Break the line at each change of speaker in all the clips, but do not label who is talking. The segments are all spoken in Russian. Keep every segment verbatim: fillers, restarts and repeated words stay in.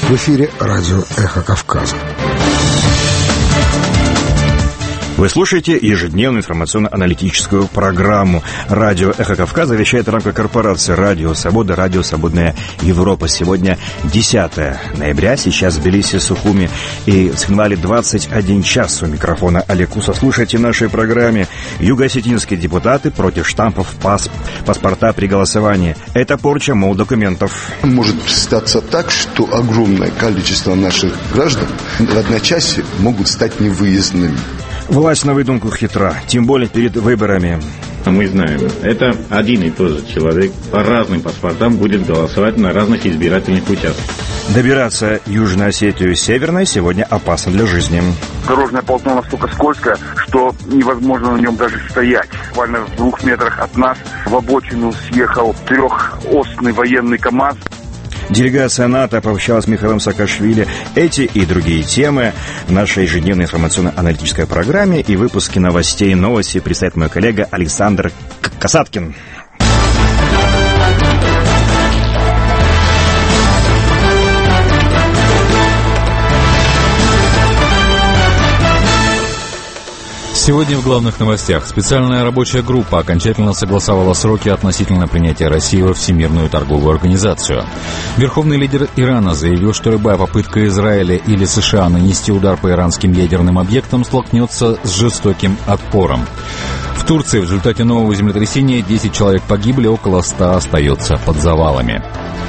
В эфире радио «Эхо Кавказа».
Вы слушаете ежедневную информационно-аналитическую программу. Радио «Эхо Кавказа» вещает в рамках корпорации «Радио Свобода», «Радио Свободная Европа». Сегодня десятое ноября, сейчас в Тбилиси, Сухуми и Цхинвале двадцать один час. У микрофона Олег Куса. Слушайте в нашей программе: юго-осетинские депутаты против штампов пас- паспорта при голосовании. Это порча, мол, документов.
Может статься так, что огромное количество наших граждан в одночасье могут стать невыездными.
Власть на выдумку хитра, тем более перед выборами.
Мы знаем, это один и тот же человек по разным паспортам будет голосовать на разных избирательных участках.
Добираться Южную Осетию Северной сегодня опасно для жизни.
Дорожное полотно настолько скользкое, что невозможно на нем даже стоять. Буквально в двух метрах от нас в обочину съехал трехосный военный КАМАЗ.
Делегация НАТО пообщалась с Михаилом Саакашвили. Эти и другие темы в нашей ежедневной информационно-аналитической программе и выпуске новостей. Новости представит мой коллега Александр Касаткин.
Сегодня в главных новостях. Специальная рабочая группа окончательно согласовала сроки относительно принятия России во Всемирную торговую организацию. Верховный лидер Ирана заявил, что любая попытка Израиля или США нанести удар по иранским ядерным объектам столкнется с жестоким отпором. В Турции в результате нового землетрясения десять человек погибли, около ста остается под завалами.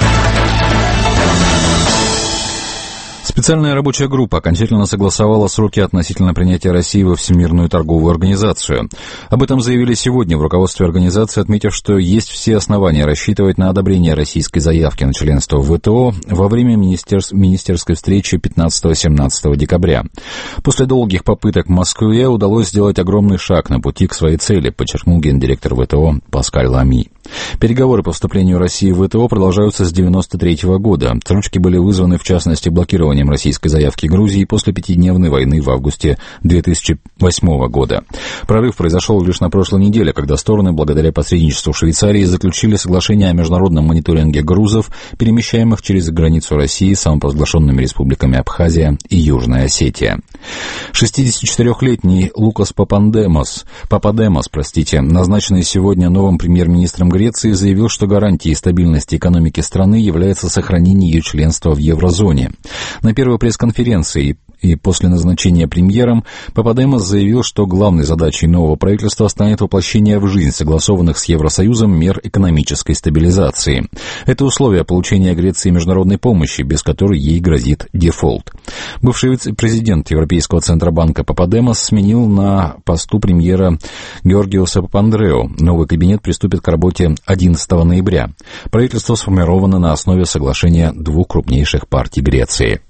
Специальная рабочая группа окончательно согласовала сроки относительно принятия России во Всемирную торговую организацию. Об этом заявили сегодня в руководстве организации, отметив, что есть все основания рассчитывать на одобрение российской заявки на членство в ВТО во время министерс- министерской встречи пятнадцатого-семнадцатого декабря. После долгих попыток Москве удалось сделать огромный шаг на пути к своей цели, подчеркнул гендиректор ВТО Паскаль Лами. Переговоры по вступлению России в ВТО продолжаются с девяносто третьего года. Срочки были вызваны, в частности, блокированием российской заявки Грузии после пятидневной войны в августе две тысячи восьмого года. Прорыв произошел лишь на прошлой неделе, когда стороны, благодаря посредничеству Швейцарии, заключили соглашение о международном мониторинге грузов, перемещаемых через границу России самопровозглашенными республиками Абхазия и Южная Осетия. шестидесятичетырехлетний Лукас Папандемос, Пападемос, простите, назначенный сегодня новым премьер-министром Греции, заявил, что гарантией стабильности экономики страны является сохранение ее членства в еврозоне. На первой пресс-конференции и после назначения премьером Пападемос заявил, что главной задачей нового правительства станет воплощение в жизнь согласованных с Евросоюзом мер экономической стабилизации. Это условие получения Греции международной помощи, без которой ей грозит дефолт. Бывший вице-президент Европейского Центробанка Пападемос сменил на посту премьера Георгиоса Папандреу. Новый кабинет приступит к работе одиннадцатого ноября. Правительство сформировано на основе соглашения двух крупнейших партий Греции.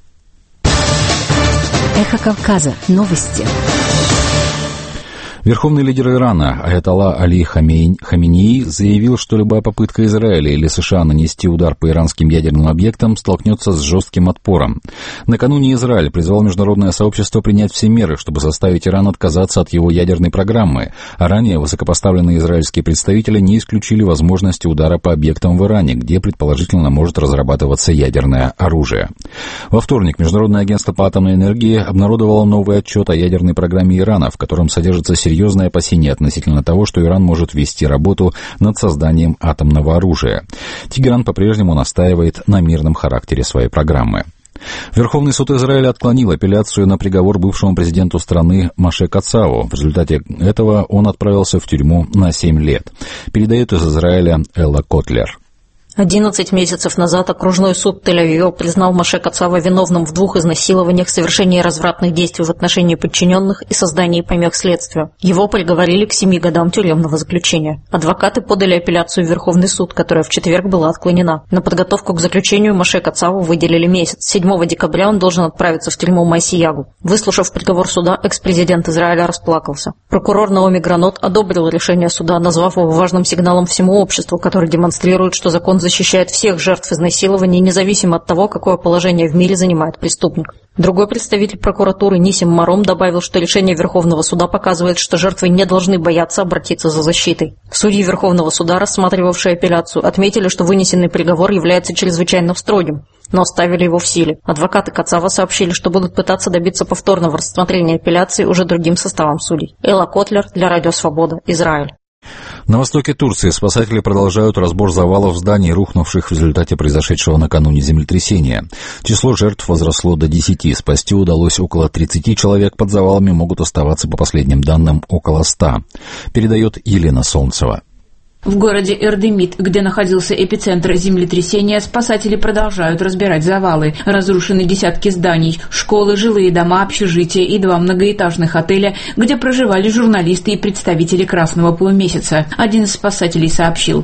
Эхо Кавказа. Новости.
Верховный лидер Ирана Аятолла Али Хаминеи заявил, что любая попытка Израиля или США нанести удар по иранским ядерным объектам столкнется с жестким отпором. Накануне Израиль призвал международное сообщество принять все меры, чтобы заставить Иран отказаться от его ядерной программы, а ранее высокопоставленные израильские представители не исключили возможности удара по объектам в Иране, где предположительно может разрабатываться ядерное оружие. Во вторник Международное агентство по атомной энергии обнародовало новый отчет о ядерной программе Ирана, в котором содержится серьезный серьезные опасения относительно того, что Иран может вести работу над созданием атомного оружия. Тегеран по-прежнему настаивает на мирном характере своей программы. Верховный суд Израиля отклонил апелляцию на приговор бывшему президенту страны Моше Кацаву. В результате этого он отправился в тюрьму на семь лет. Передает из Израиля Элла Котлер.
одиннадцать месяцев назад окружной суд Тель-Авива признал Моше Кацава виновным в двух изнасилованиях, совершении развратных действий в отношении подчиненных и создании помех следствию. Его приговорили к семи годам тюремного заключения. Адвокаты подали апелляцию в Верховный суд, которая в четверг была отклонена. На подготовку к заключению Моше Кацаву выделили месяц. седьмого декабря он должен отправиться в тюрьму Майсиягу. Выслушав приговор суда, экс-президент Израиля расплакался. Прокурор Наоми Гранот одобрил решение суда, назвав его важным сигналом всему обществу, который демонстрирует, что закон защищает всех жертв изнасилований, независимо от того, какое положение в мире занимает преступник. Другой представитель прокуратуры Нисим Маром добавил, что решение Верховного суда показывает, что жертвы не должны бояться обратиться за защитой. Судьи Верховного суда, рассматривавшие апелляцию, отметили, что вынесенный приговор является чрезвычайно строгим, но оставили его в силе. Адвокаты Кацава сообщили, что будут пытаться добиться повторного рассмотрения апелляции уже другим составом судей. Элла Котлер для Радио Свобода, Израиль.
На востоке Турции спасатели продолжают разбор завалов зданий, рухнувших в результате произошедшего накануне землетрясения. Число жертв возросло до десяти. Спасти удалось около тридцати человек. Под завалами могут оставаться, по последним данным, около ста. Передает Елена Солнцева.
В городе Эрдемит, где находился эпицентр землетрясения, спасатели продолжают разбирать завалы. Разрушены десятки зданий, школы, жилые дома, общежития и два многоэтажных отеля, где проживали журналисты и представители Красного полумесяца. Один из спасателей сообщил: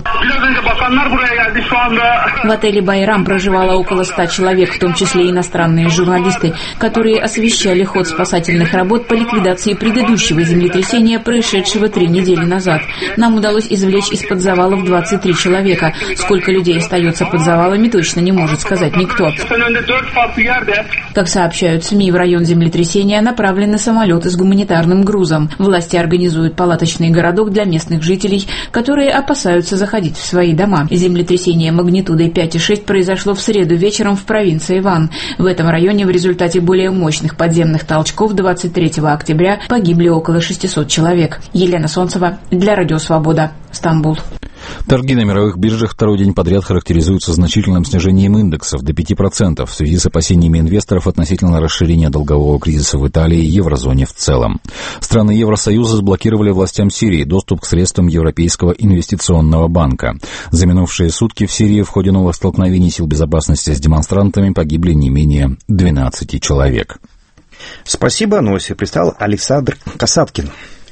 в отеле «Байрам» проживало около ста человек, в том числе иностранные журналисты, которые освещали ход спасательных работ по ликвидации предыдущего землетрясения, происшедшего три недели назад. Нам удалось извлечь из под завалов двадцать три человека. Сколько людей остается под завалами, точно не может сказать никто. Как сообщают СМИ, в район землетрясения направлены самолеты с гуманитарным грузом. Власти организуют палаточный городок для местных жителей, которые опасаются заходить в свои дома. Землетрясение магнитудой пять и шесть произошло в среду вечером в провинции Ван. В этом районе в результате более мощных подземных толчков двадцать третьего октября погибли около шестисот человек. Елена Солнцева для Радио Свобода, Стамбул.
Торги на мировых биржах второй день подряд характеризуются значительным снижением индексов до пяти процентов в связи с опасениями инвесторов относительно расширения долгового кризиса в Италии и еврозоне в целом. Страны Евросоюза заблокировали властям Сирии доступ к средствам Европейского инвестиционного банка. За минувшие сутки в Сирии в ходе новых столкновений сил безопасности с демонстрантами погибли не менее двенадцати человек.
Спасибо, Носи. Пристал Александр Касаткин.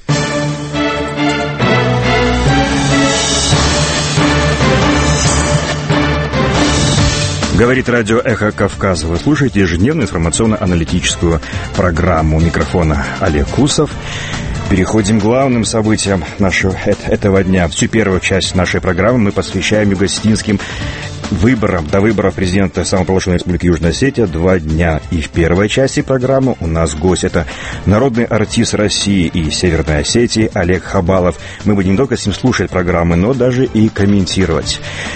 Говорит радио «Эхо Кавказа». Вы слушаете ежедневную информационно-аналитическую программу. У микрофона Олег Кусов. Переходим к главным событиям нашего, этого дня. Всю первую часть нашей программы мы посвящаем юго-осетинским выборам. До выборов президента самопровозглашенной Республики Южная Осетия два дня. И в первой части программы у нас гость. Это народный артист России и Северной Осетии Олег Хабалов. Мы будем не только с ним слушать программы, но даже и комментировать.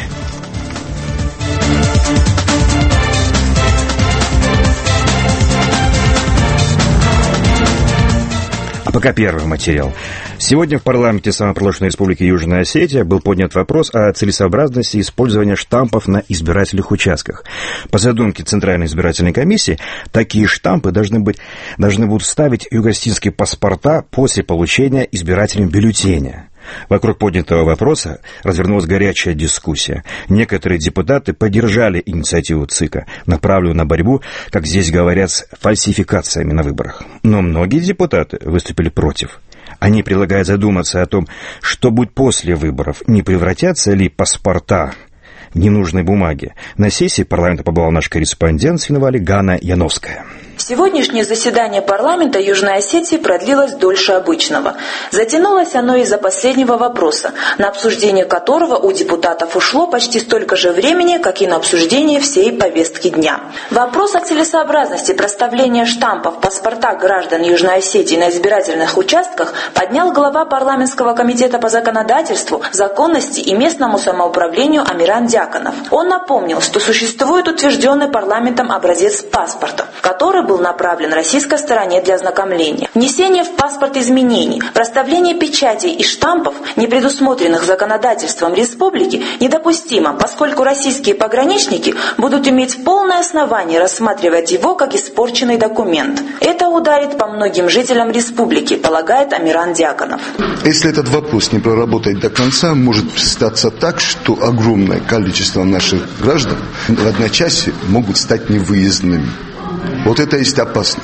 Пока первый материал. Сегодня в парламенте самопровозглашенной Республики Южная Осетия был поднят вопрос о целесообразности использования штампов на избирательных участках. По задумке Центральной избирательной комиссии, такие штампы должны, быть, должны будут ставить юго-осетинские паспорта после получения избирателем бюллетеня. Вокруг поднятого вопроса развернулась горячая дискуссия. Некоторые депутаты поддержали инициативу ЦИКа, направленную на борьбу, как здесь говорят, с фальсификациями на выборах. Но многие депутаты выступили против. Они предлагают задуматься о том, что будет после выборов, не превратятся ли паспорта в ненужные бумаги. На сессии парламента побывал наш корреспондент с Инвали Гана Яновская.
Сегодняшнее заседание парламента Южной Осетии продлилось дольше обычного. Затянулось оно из-за последнего вопроса, на обсуждение которого у депутатов ушло почти столько же времени, как и на обсуждение всей повестки дня. Вопрос о целесообразности проставления штампов в паспортах граждан Южной Осетии на избирательных участках поднял глава парламентского комитета по законодательству, законности и местному самоуправлению Амиран Дьяконов. Он напомнил, что существует утвержденный парламентом образец паспорта, который был направлен российской стороне для ознакомления. Внесение в паспорт изменений, проставление печатей и штампов, не предусмотренных законодательством республики, недопустимо, поскольку российские пограничники будут иметь полное основание рассматривать его как испорченный документ. Это ударит по многим жителям республики, полагает Амиран Дьяконов.
Если этот вопрос не проработать до конца, может статься так, что огромное количество наших граждан в одночасье могут стать невыездными. Вот это есть опасность.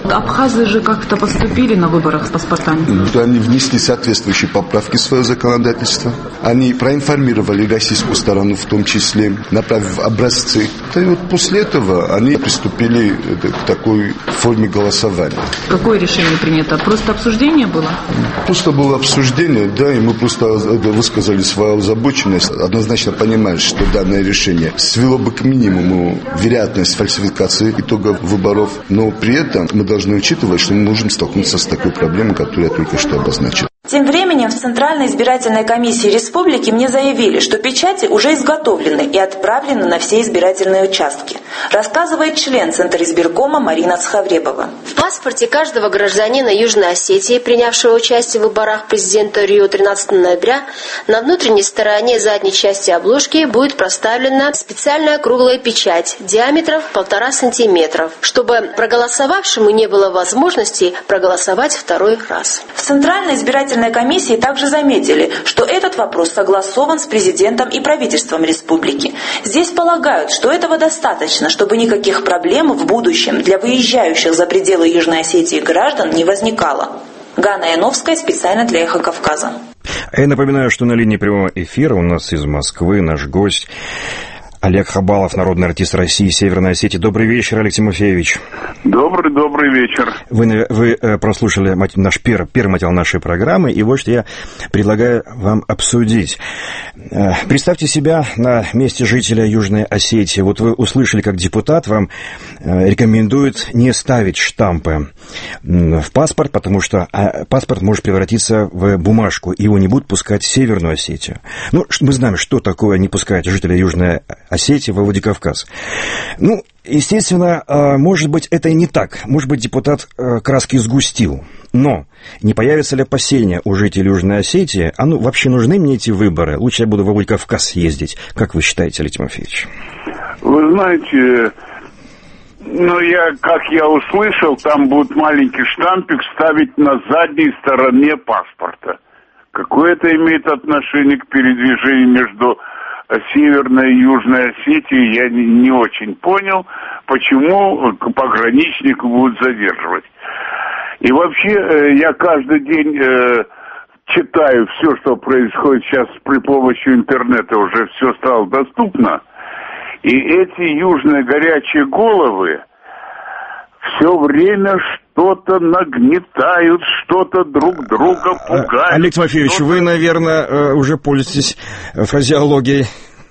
Абхазы же как-то поступили на выборах с паспортами.
Они внесли соответствующие поправки в свое законодательство. Они проинформировали российскую сторону в том числе, направив образцы. И вот после этого они приступили к такой форме голосования.
Какое решение принято? Просто обсуждение было?
Просто было обсуждение, да, и мы просто высказали свою озабоченность. Однозначно понимаем, что данное решение свело бы к минимуму вероятность фальсификации итогов выборов, но при этом мы должны учитывать, что мы можем столкнуться с такой проблемой, которую я только что обозначил.
Тем временем в Центральной избирательной комиссии республики мне заявили, что печати уже изготовлены и отправлены на все избирательные участки, рассказывает член Центризбиркома Марина Цхавребова.
В паспорте каждого гражданина Южной Осетии, принявшего участие в выборах президента РИО тринадцатого ноября, на внутренней стороне задней части обложки будет проставлена специальная круглая печать диаметром полтора сантиметров, чтобы проголосовавшему не было возможности проголосовать второй раз.
В Центральной избирательной комиссии также заметили, что этот вопрос согласован с президентом и правительством республики. Здесь полагают, что этого достаточно, чтобы никаких проблем в будущем для выезжающих за пределы Южной Осетии граждан не возникало. Ганна Яновская специально для «Эхо Кавказа».
Я напоминаю, что на линии прямого эфира у нас из Москвы наш гость Олег Хабалов, народный артист России, Северной Осетии. Добрый вечер, Олег Тимофеевич.
Добрый, добрый вечер.
Вы, вы прослушали наш первый, первый материал нашей программы, и вот что я предлагаю вам обсудить. Представьте себя на месте жителя Южной Осетии. Вот вы услышали, как депутат вам рекомендует не ставить штампы в паспорт, потому что паспорт может превратиться в бумажку, и его не будут пускать в Северную Осетию. Ну, мы знаем, что такое не пускать жителя Южной Осетии во Владикавказ. Ну, естественно, может быть, это и не так. Может быть, депутат краски сгустил. Но не появятся ли опасения у жителей Южной Осетии? А ну, вообще нужны мне эти выборы? Лучше я буду во Владикавказ ездить. Как вы считаете, Олег Тимофеевич?
Вы знаете, ну, я, как я услышал, там будет маленький штампик ставить на задней стороне паспорта. Какое это имеет отношение к передвижению между Северной и Южной Осетии, я не, не очень понял, почему пограничник будут задерживать. И вообще, я каждый день э, читаю все, что происходит сейчас при помощи интернета, уже все стало доступно. И эти южные горячие головы все время что-то нагнетают, что-то друг друга пугают.
Олег Тимофеевич, вы, наверное, уже пользуетесь фразеологией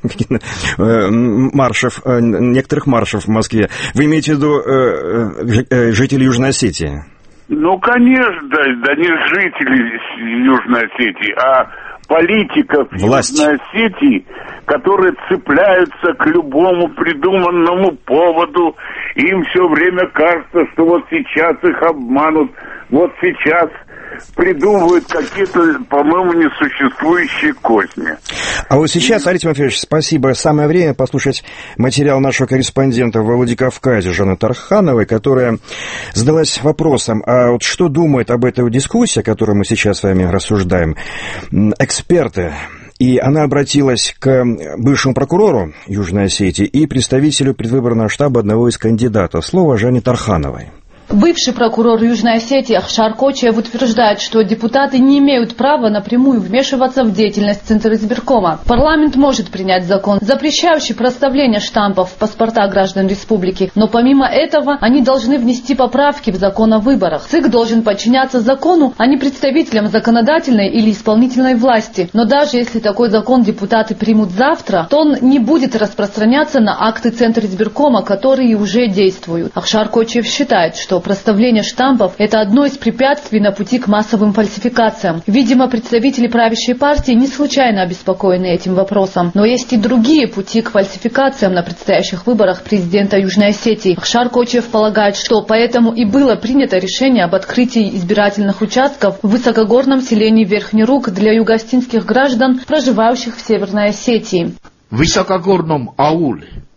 маршев, некоторых маршев в Москве. Вы имеете в виду жителей Южной Осетии?
Ну, конечно, да, да не жители Южной Осетии, а политиков
Власть.
Южной Осетии, которые цепляются к любому придуманному поводу. Им все время кажется, что вот сейчас их обманут, вот сейчас придумывают какие-то, по-моему, несуществующие козни.
А вот сейчас, Олег Тимофеевич, спасибо. Самое время послушать материал нашего корреспондента во Владикавказе Жанны Тархановой, которая задалась вопросом, а вот что думает об этой дискуссии, о которой мы сейчас с вами рассуждаем, эксперты. И она обратилась к бывшему прокурору Южной Осетии и представителю предвыборного штаба одного из кандидатов. Слово Жанне Тархановой.
Бывший прокурор Южной Осетии Ахшар Кочиев утверждает, что депутаты не имеют права напрямую вмешиваться в деятельность Центризбиркома. Парламент может принять закон, запрещающий проставление штампов в паспорта граждан республики, но помимо этого они должны внести поправки в закон о выборах. ЦИК должен подчиняться закону, а не представителям законодательной или исполнительной власти. Но даже если такой закон депутаты примут завтра, то он не будет распространяться на акты Центризбиркома, которые уже действуют. Ахшар Кочиев считает, что проставление штампов – это одно из препятствий на пути к массовым фальсификациям. Видимо, представители правящей партии не случайно обеспокоены этим вопросом. Но есть и другие пути к фальсификациям на предстоящих выборах президента Южной Осетии. Ахшар Кочиев полагает, что поэтому и было принято решение об открытии избирательных участков в высокогорном селении Верхний Рук для югоостинских граждан, проживающих в Северной Осетии.
В высокогорном ауле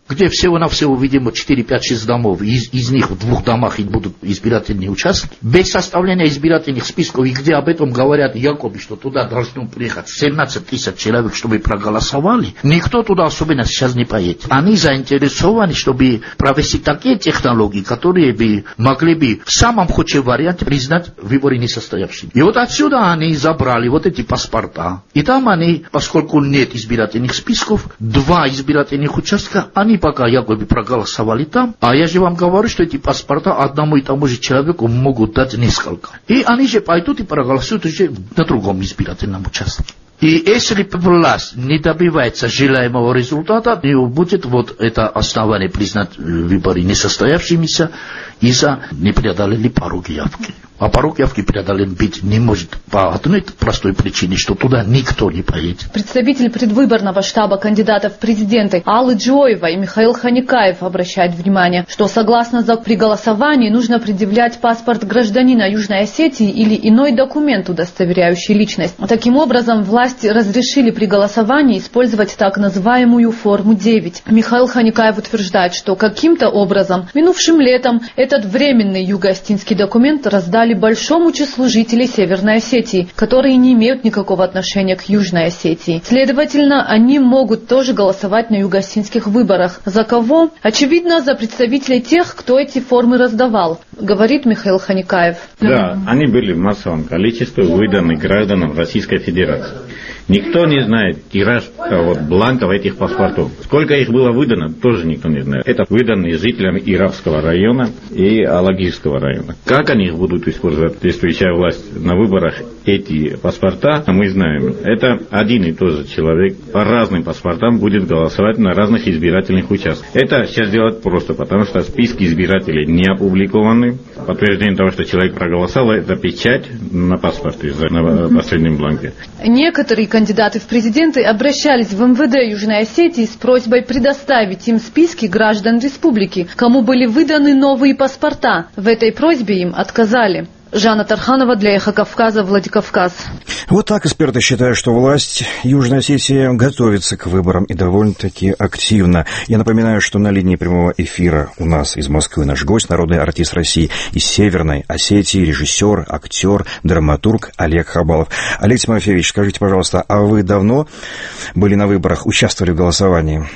где всего-навсего, видимо, четыре, пять, шесть домов, из, из них в двух домах будут избирательные участки, без составления избирательных списков, и где об этом говорят якобы, что туда должно приехать семнадцать тысяч человек, чтобы проголосовали, никто туда особенно сейчас не поедет. Они заинтересованы, чтобы провести такие технологии, которые бы могли бы в самом худшем варианте признать выборы несостоявшими. И вот отсюда они забрали вот эти паспорта. И там они, поскольку нет избирательных списков, два избирательных участка, они пока якобы проголосовали там, а я же вам говорю, что эти паспорта одному и тому же человеку могут дать несколько. И они же пойдут и проголосуют уже на другом избирательном участке. И если власть не добивается желаемого результата, будет вот это основание признать выборы несостоявшимися из-за не преодолели порог явки. А порог явки преодолен быть не может по одной простой причине, что туда никто не поедет.
Представитель предвыборного штаба кандидатов в президенты Аллы Джоева и Михаил Ханикаев обращают внимание, что согласно закону при голосовании нужно предъявлять паспорт гражданина Южной Осетии или иной документ, удостоверяющий личность. Таким образом, власти разрешили при голосовании использовать так называемую форму девять. Михаил Ханикаев утверждает, что каким-то образом минувшим летом этот временный юго-осетинский документ раздали большому числу жителей Северной Осетии, которые не имеют никакого отношения к Южной Осетии. Следовательно, они могут тоже голосовать на юго-осетинских выборах. За кого? Очевидно, за представителей тех, кто эти формы раздавал, говорит Михаил Ханикаев.
Да, они были в массовом количестве выданы гражданам Российской Федерации. Никто не знает тираж вот, бланков этих паспортов. Сколько их было выдано, тоже никто не знает. Это выданные жителям Иравского района и Алагирского района. Как они их будут использовать, действующая власть на выборах, эти паспорта, мы знаем. Это один и тот же человек по разным паспортам будет голосовать на разных избирательных участках. Это сейчас делать просто, потому что списки избирателей не опубликованы. Подтверждение того, что человек проголосовал, это печать на паспорте, на последнем бланке.
Некоторые кандидаты в президенты обращались в эм вэ дэ Южной Осетии с просьбой предоставить им списки граждан республики, кому были выданы новые паспорта. В этой просьбе им отказали. Жанна Тарханова для Эхо Кавказа, Владикавказ.
Вот так эксперты считают, что власть Южной Осетии готовится к выборам и довольно-таки активно. Я напоминаю, что на линии прямого эфира у нас из Москвы наш гость, народный артист России из Северной Осетии, режиссер, актер, драматург Олег Хабалов. Олег Тимофеевич, скажите, пожалуйста, а вы давно были на выборах, участвовали в голосовании?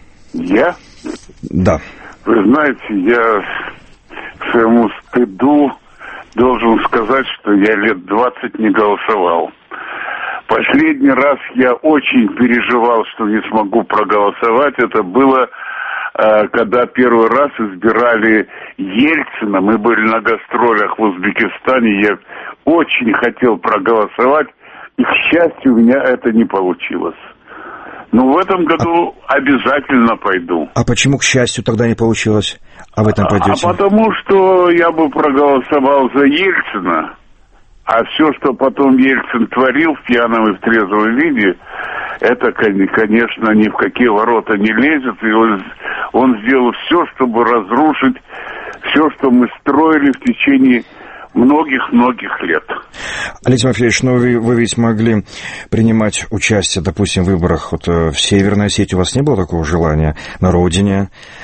Я?
Да.
Вы знаете, я к своему стыду должен сказать, что я лет двадцать не голосовал. Последний раз я очень переживал, что не смогу проголосовать. Это было, когда первый раз избирали Ельцина. Мы были на гастролях в Узбекистане. Я очень хотел проголосовать, и, к счастью, у меня это не получилось. Но в этом году а... обязательно пойду.
А почему, к счастью, тогда не получилось? А вы там пойдете?
А потому что я бы проголосовал за Ельцина, а все, что потом Ельцин творил в пьяном и в трезвом виде, это, конечно, ни в какие ворота не лезет. И он, он сделал все, чтобы разрушить все, что мы строили в течение многих-многих лет.
Олег Тимофеевич, ну вы, вы ведь могли принимать участие, допустим, в выборах вот, в Северной Осетии. У вас не было такого желания на родине?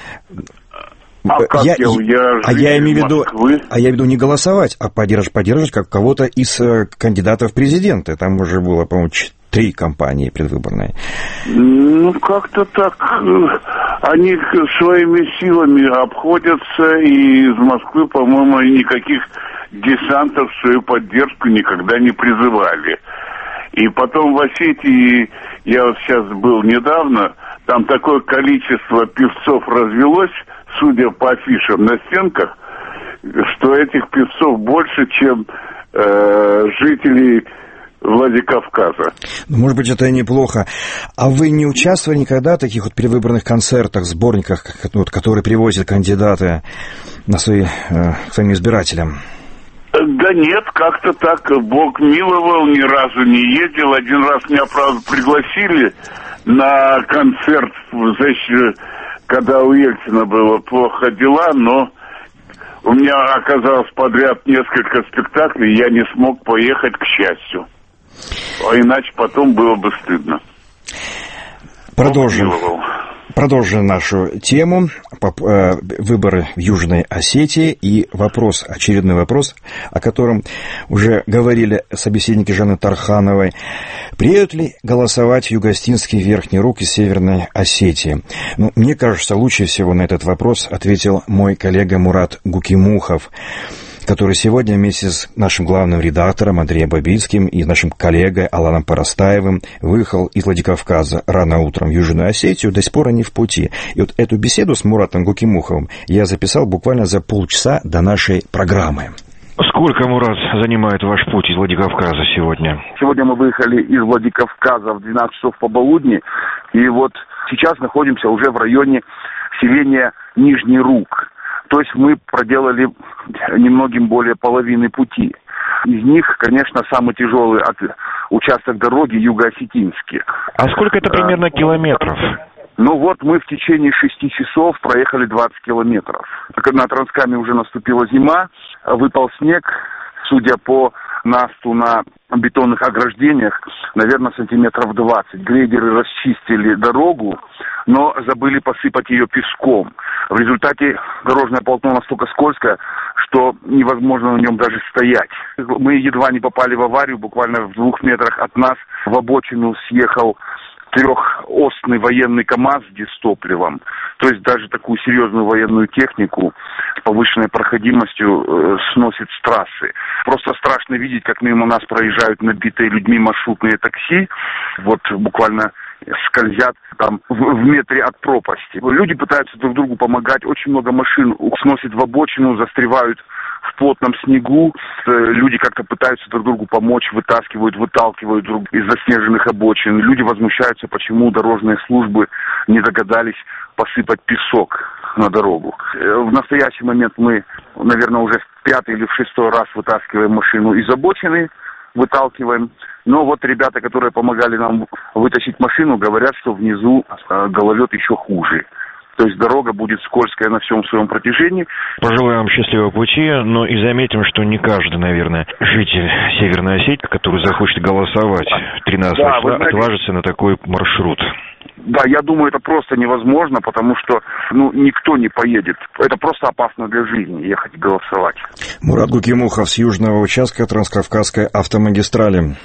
А как я, я, я,
а я имею в виду, а я имею в виду не голосовать, а поддерживать, поддерживать как кого-то из э, кандидатов в президенты. Там уже было, по-моему, три кампании предвыборные.
Ну, как-то так. Они своими силами обходятся, и из Москвы, по-моему, никаких десантов в свою поддержку никогда не призывали. И потом в Осетии, я вот сейчас был недавно, там такое количество певцов развелось, судя по афишам на стенках, что этих певцов больше, чем э, жителей Владикавказа.
Ну, может быть, это и неплохо. А вы не участвовали никогда в таких вот предвыборных концертах, сборниках, вот, которые привозят кандидаты на свои, э, к своим избирателям?
Да нет, как-то так. Бог миловал, ни разу не ездил. Один раз меня, правда, пригласили на концерт, значит, когда у Ельцина было плохо дела, но у меня оказалось подряд несколько спектаклей, и я не смог поехать, к счастью. А иначе потом было бы стыдно.
Продолжим. Продолжим нашу тему. Выборы в Южной Осетии и вопрос, очередной вопрос, о котором уже говорили собеседники Жанны Тархановой. Приедут ли голосовать Юго-Осетинский Верхний Рук из Северной Осетии? Ну, мне кажется, лучше всего на этот вопрос ответил мой коллега Мурат Гукимухов, который сегодня вместе с нашим главным редактором Андреем Бабицким и нашим коллегой Аланом Парастаевым выехал из Владикавказа рано утром в Южную Осетию, до сих пор они в пути. И вот эту беседу с Муратом Гукимуховым я записал буквально за полчаса до нашей программы. Сколько, Мурат, занимает ваш путь из Владикавказа сегодня?
Сегодня мы выехали из Владикавказа в двенадцать часов пополудни, и вот сейчас находимся уже в районе селения Нижний Рук. То есть мы проделали немногим более половины пути. Из них, конечно, самый тяжелый от участок дороги Юго-Осетинский.
А сколько это примерно километров?
Ну вот мы в течение шести часов проехали двадцать километров. На Транскаме уже наступила зима, выпал снег, судя по насту на бетонных ограждениях, наверное, сантиметров двадцать. Грейдеры расчистили дорогу, но забыли посыпать ее песком. В результате дорожное полотно настолько скользкое, что невозможно на нем даже стоять. Мы едва не попали в аварию, буквально в двух метрах от нас в обочину съехал трехосный военный КАМАЗ с дистопливом. То есть даже такую серьезную военную технику с повышенной проходимостью э, сносит с трассы. Просто страшно видеть, как мимо нас проезжают набитые людьми маршрутные такси. Вот буквально скользят там в, в метре от пропасти. Люди пытаются друг другу помогать. Очень много машин сносит в обочину, застревают в плотном снегу. Люди как-то пытаются друг другу помочь, вытаскивают, выталкивают друг из заснеженных обочин. Люди возмущаются, почему дорожные службы не догадались посыпать песок на дорогу. В настоящий момент мы, наверное, уже в пятый или в шестой раз вытаскиваем машину из обочины, выталкиваем. Но вот ребята, которые помогали нам вытащить машину, говорят, что внизу гололед еще хуже. То есть дорога будет скользкая на всем своем протяжении.
Пожелаем вам счастливого пути, но и заметим, что не каждый, наверное, житель Северной Осетии, который захочет голосовать тринадцатого да, числа, знаете, отважится на такой маршрут.
Да, я думаю, это просто невозможно, потому что ну, никто не поедет. Это просто опасно для жизни, ехать голосовать.
Мурат Гукимухов с южного участка Транскавказской автомагистрали.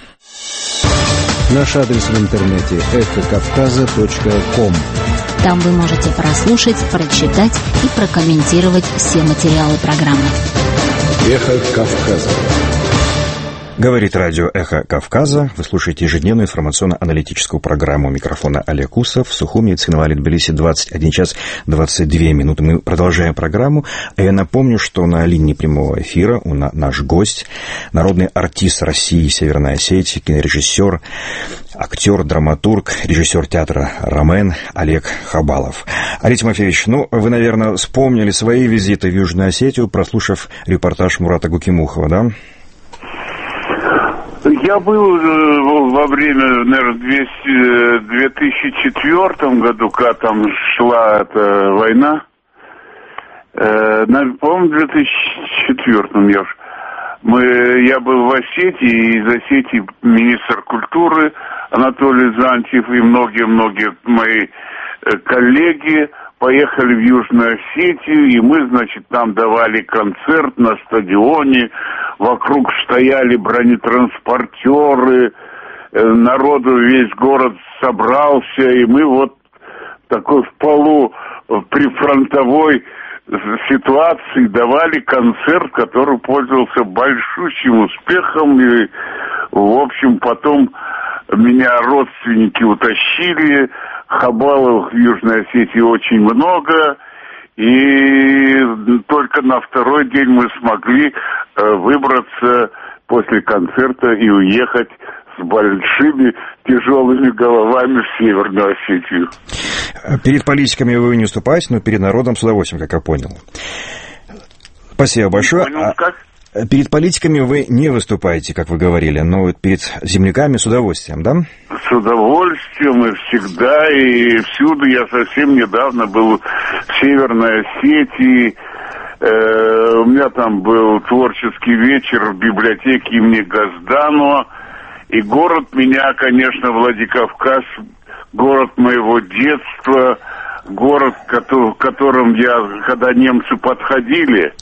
Наш адрес в интернете эхо кавказа точка ком.
Там вы можете прослушать, прочитать и прокомментировать все материалы программы.
Эхо Кавказа.
Говорит радио «Эхо Кавказа». Вы слушаете ежедневную информационно-аналитическую программу. У микрофона Олег Усов. В Сухуми, Цинвале, Тбилиси, двадцать один час двадцать две минуты. Мы продолжаем программу. А я напомню, что на линии прямого эфира у нас наш гость, народный артист России, Северной Осетии, кинорежиссер, актер, драматург, режиссер театра «Ромен» Олег Хабалов. Олег Тимофеевич, ну, вы, наверное, вспомнили свои визиты в Южную Осетию, прослушав репортаж Мурата Гукимухова, да?
Я был во время, наверное, в две тысячи четвёртом году, когда там шла эта война. По-моему, в две тысячи четвёртом я уж. Мы, я был в Осетии, и из Осетии министр культуры Анатолий Зантьев и многие-многие мои коллеги поехали в Южную Осетию, и мы, значит, там давали концерт на стадионе, вокруг стояли бронетранспортеры, народу весь город собрался, и мы вот такой в полу прифронтовой ситуации давали концерт, который пользовался большущим успехом, и, в общем, потом меня родственники утащили. Хабалов в Южной Осетии очень много, и только на второй день мы смогли выбраться после концерта и уехать с большими тяжелыми головами в Северную Осетию.
Перед политиками вы не выступаете, но перед народом с удовольствием, как я понял. Спасибо большое.
Понял, как?
Перед политиками вы не выступаете, как вы говорили, но перед земляками с удовольствием, да?
С удовольствием и всегда, и всюду. Я совсем недавно был в Северной Осетии. Э, у меня там был творческий вечер в библиотеке имени Газданова. И город меня, конечно, Владикавказ, город моего детства, город, в котором я, когда немцы подходили,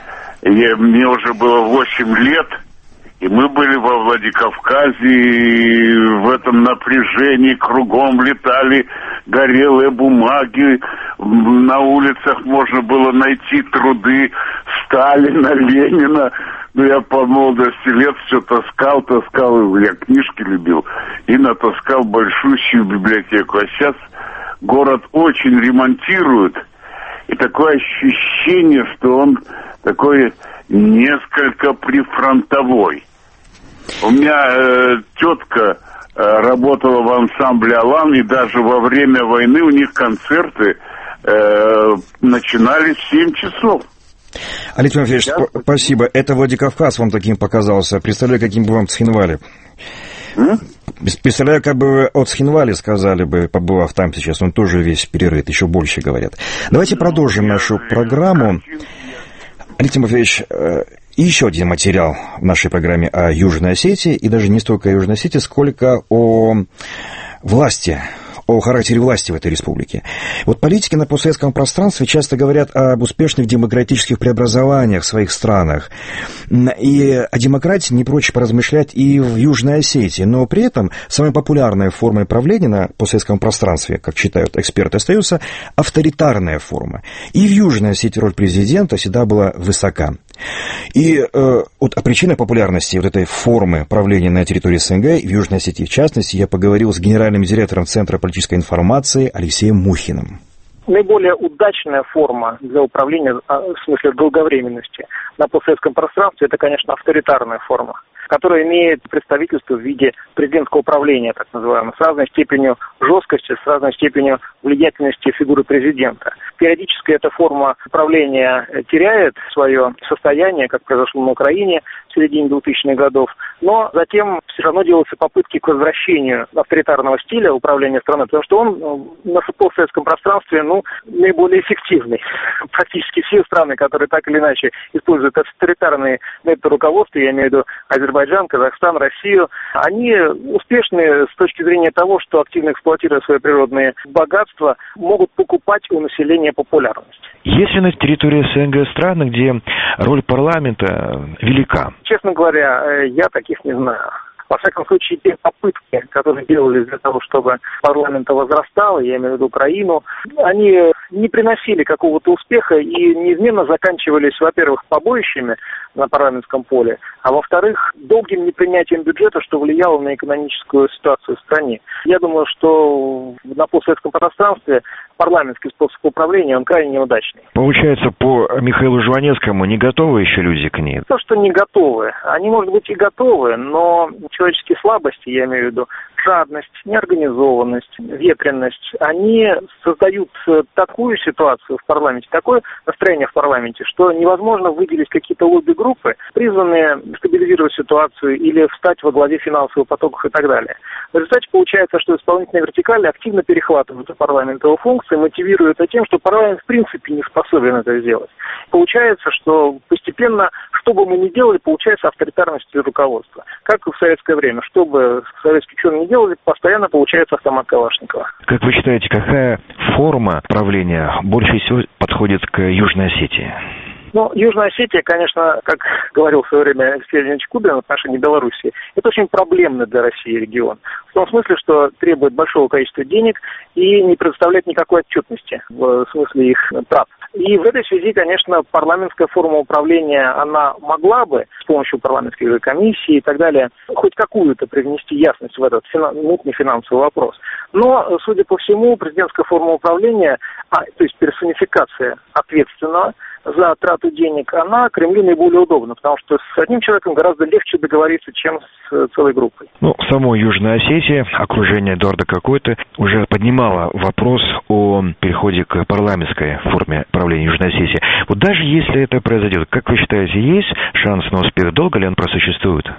я, мне уже было восемь лет, и мы были во Владикавказе, и в этом напряжении кругом летали горелые бумаги, на улицах можно было найти труды Сталина, Ленина. Ну, я по молодости лет все таскал, таскал, я книжки любил, и натаскал большущую библиотеку. А сейчас город очень ремонтируют, и такое ощущение, что он такой несколько прифронтовой. У меня э, тетка э, работала в ансамбле «Алан», и даже во время войны у них концерты э, начинались в семь часов.
Олег Тимофеевич, да? сп- спасибо. Это Владикавказ вам таким показался. Представляю, каким бы вам Цхинвали. М? Представляю, как бы от Цхинвали сказали бы, побывав там сейчас. Он тоже весь перерыт, еще больше говорят. Давайте продолжим нашу программу. Олег Тимофеевич, и еще один материал в нашей программе о Южной Осетии, и даже не столько о Южной Осетии, сколько о власти, о характере власти в этой республике. Вот политики на постсоветском пространстве часто говорят об успешных демократических преобразованиях в своих странах. И о демократии не прочь поразмышлять и в Южной Осетии. Но при этом самой популярной формой правления на постсоветском пространстве, как считают эксперты, остается авторитарная форма. И в Южной Осетии роль президента всегда была высока. И э, вот о причинах популярности вот этой формы правления на территории СНГ, в Южной Осетии в частности, я поговорил с генеральным директором Центра политической информации Алексеем Мухиным.
Наиболее удачная форма для управления, в смысле долговременности, на постсоветском пространстве, это, конечно, авторитарная форма, которая имеет представительство в виде президентского управления, так называемого, с разной степенью жесткости, с разной степенью влиятельности фигуры президента. Периодически эта форма управления теряет свое состояние, как произошло на Украине в середине двухтысячных годов, но затем все равно делаются попытки к возвращению авторитарного стиля управления страной, потому что он на постсоветском пространстве, ну, наиболее эффективный. Практически все страны, которые так или иначе используют авторитарные методы руководства, я имею в виду Азербайджан, Казахстан, Россию, они успешны с точки зрения того, что активно эксплуатируя свои природные богатства, могут покупать у населения популярность.
Есть ли на территории СНГ страны, где роль парламента велика?
Честно говоря, я таких не знаю. Во всяком случае, те попытки, которые делались для того, чтобы парламент возрастал, я имею в виду Украину, они не приносили какого-то успеха и неизменно заканчивались, во-первых, побоищами на парламентском поле, а во-вторых, долгим непринятием бюджета, что влияло на экономическую ситуацию в стране. Я думаю, что на постсоветском пространстве парламентский способ управления, он крайне неудачный.
Получается, по Михаилу Жванецкому не готовы еще люди к ней?
То, что не готовы. Они, может быть, и готовы, но человеческие слабости, я имею в виду, жадность, неорганизованность, ветренность, они создают такую ситуацию в парламенте, такое настроение в парламенте, что невозможно выделить какие-то лобби-группы, призванные стабилизировать ситуацию или встать во главе финансовых потоков и так далее. В результате получается, что исполнительная вертикаль активно перехватывает у парламента его функции, мотивирует это тем, что парламент в принципе не способен это сделать. Получается, что постепенно, что бы мы ни делали, получается авторитарность руководства. Как и в советское время. Что бы советские ученые не делали, постоянно получается автомат Калашникова.
Как вы считаете, какая форма правления больше всего подходит к Южной Осетии?
Ну, Южная Осетия, конечно, как говорил в свое время Алексей Леонидович Кубин в отношении Белоруссии, это очень проблемный для России регион. В том смысле, что требует большого количества денег и не предоставляет никакой отчетности в смысле их трат. И в этой связи, конечно, парламентская форма управления, она могла бы с помощью парламентской комиссии и так далее хоть какую-то привнести ясность в этот финан... мутный финансовый вопрос. Но, судя по всему, президентская форма управления, а, то есть персонификация ответственного за трату денег, она Кремлю наиболее удобна, потому что с одним человеком гораздо легче договориться, чем с целой группой.
Ну, в самой Южной Осетии окружение Эдуарда Какойты уже поднимало вопрос о переходе к парламентской форме правления Южной Осетии. Вот даже если это произойдет, как вы считаете, есть шанс на успех? Долго ли он просуществует?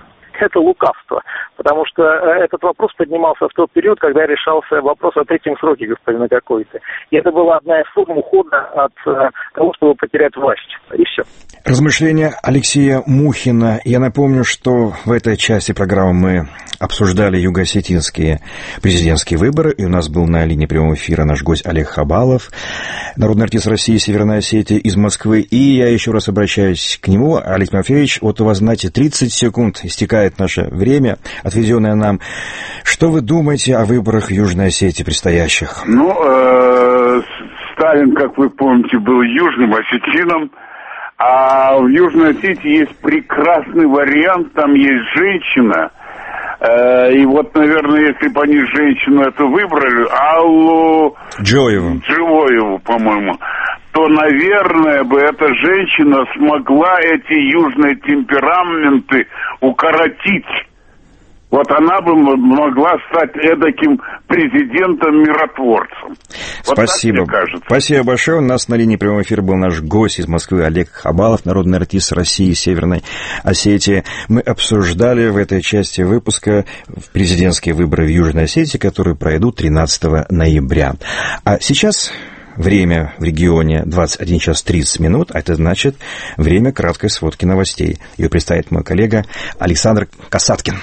это лукавство, потому что этот вопрос поднимался в тот период, когда решался вопрос о третьем сроке господина Какой-то. И это была одна из форм ухода от того, чтобы потерять власть. И все.
Размышления Алексея Мухина. Я напомню, что в этой части программы мы обсуждали юго-осетинские президентские выборы, и у нас был на линии прямого эфира наш гость Олег Хабалов, народный артист России, Северной Осетии, из Москвы. И я еще раз обращаюсь к нему. Олег Тимофеевич, вот у вас, знаете, тридцать секунд истекает наше время, отведенное нам. Что вы думаете о выборах в Южной Осетии предстоящих?
Ну, э, Сталин, как вы помните, был южным осетином. А в Южной Осетии есть прекрасный вариант, там есть женщина. Э, и вот, наверное, если бы они женщину эту выбрали, Аллу
Джоеву,
Джоеву, по-моему, то, наверное, бы эта женщина смогла эти южные темпераменты укоротить. Вот она бы могла стать эдаким президентом-миротворцем. Вот
спасибо.
Так, мне кажется.
Спасибо большое. У нас на линии прямого эфира был наш гость из Москвы Олег Хабалов, народный артист России, Северной Осетии. Мы обсуждали в этой части выпуска президентские выборы в Южной Осетии, которые пройдут тринадцатого ноября. А сейчас время в регионе двадцать один час тридцать минут, а это значит время краткой сводки новостей. Ее представит мой коллега Александр Касаткин.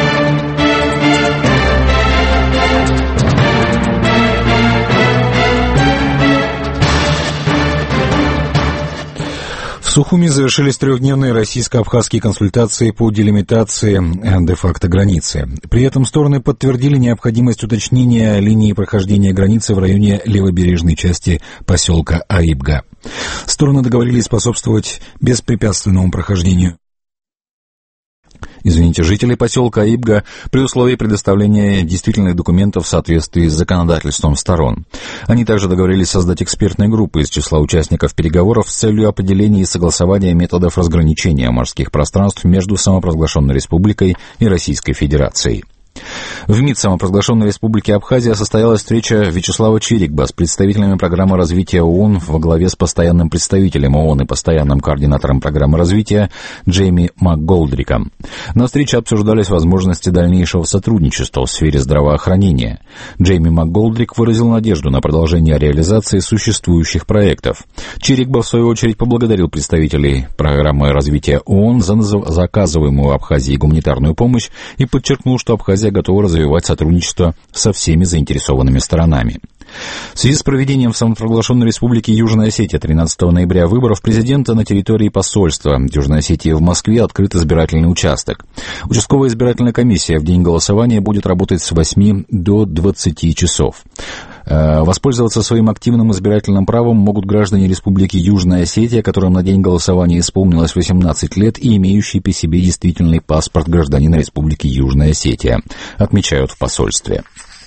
В Сухуми завершились трехдневные российско-абхазские консультации по делимитации де-факто границы. При этом стороны подтвердили необходимость уточнения линии прохождения границы в районе левобережной части поселка Аибга. Стороны договорились способствовать беспрепятственному прохождению Извините, жителей поселка Аибга при условии предоставления действительных документов в соответствии с законодательством сторон. Они также договорились создать экспертные группы из числа участников переговоров с целью определения и согласования методов разграничения морских пространств между самопровозглашенной республикой и Российской Федерацией. В МИД самопровозглашенной республики Абхазия состоялась встреча Вячеслава Чирикба с представителями программы развития ООН во главе с постоянным представителем ООН и постоянным координатором программы развития Джейми МакГолдриком. На встрече обсуждались возможности дальнейшего сотрудничества в сфере здравоохранения. Джейми МакГолдрик выразил надежду на продолжение реализации существующих проектов. Чирикба, в свою очередь, поблагодарил представителей программы развития ООН за, за оказываемую Абхазии гуманитарную помощь и подчеркнул, что Абхазия готова развивать сотрудничество со всеми заинтересованными сторонами. В связи с проведением в самопровозглашенной республике Южная Осетия тринадцатого ноября выборов президента на территории посольства Южной Осетии в Москве открыт избирательный участок. Участковая избирательная комиссия в день голосования будет работать с восьми до двадцати часов. Воспользоваться своим активным избирательным правом могут граждане Республики Южная Осетия, которым на день голосования исполнилось восемнадцать лет и имеющие при себе действительный паспорт гражданина Республики Южная Осетия, отмечают в посольстве.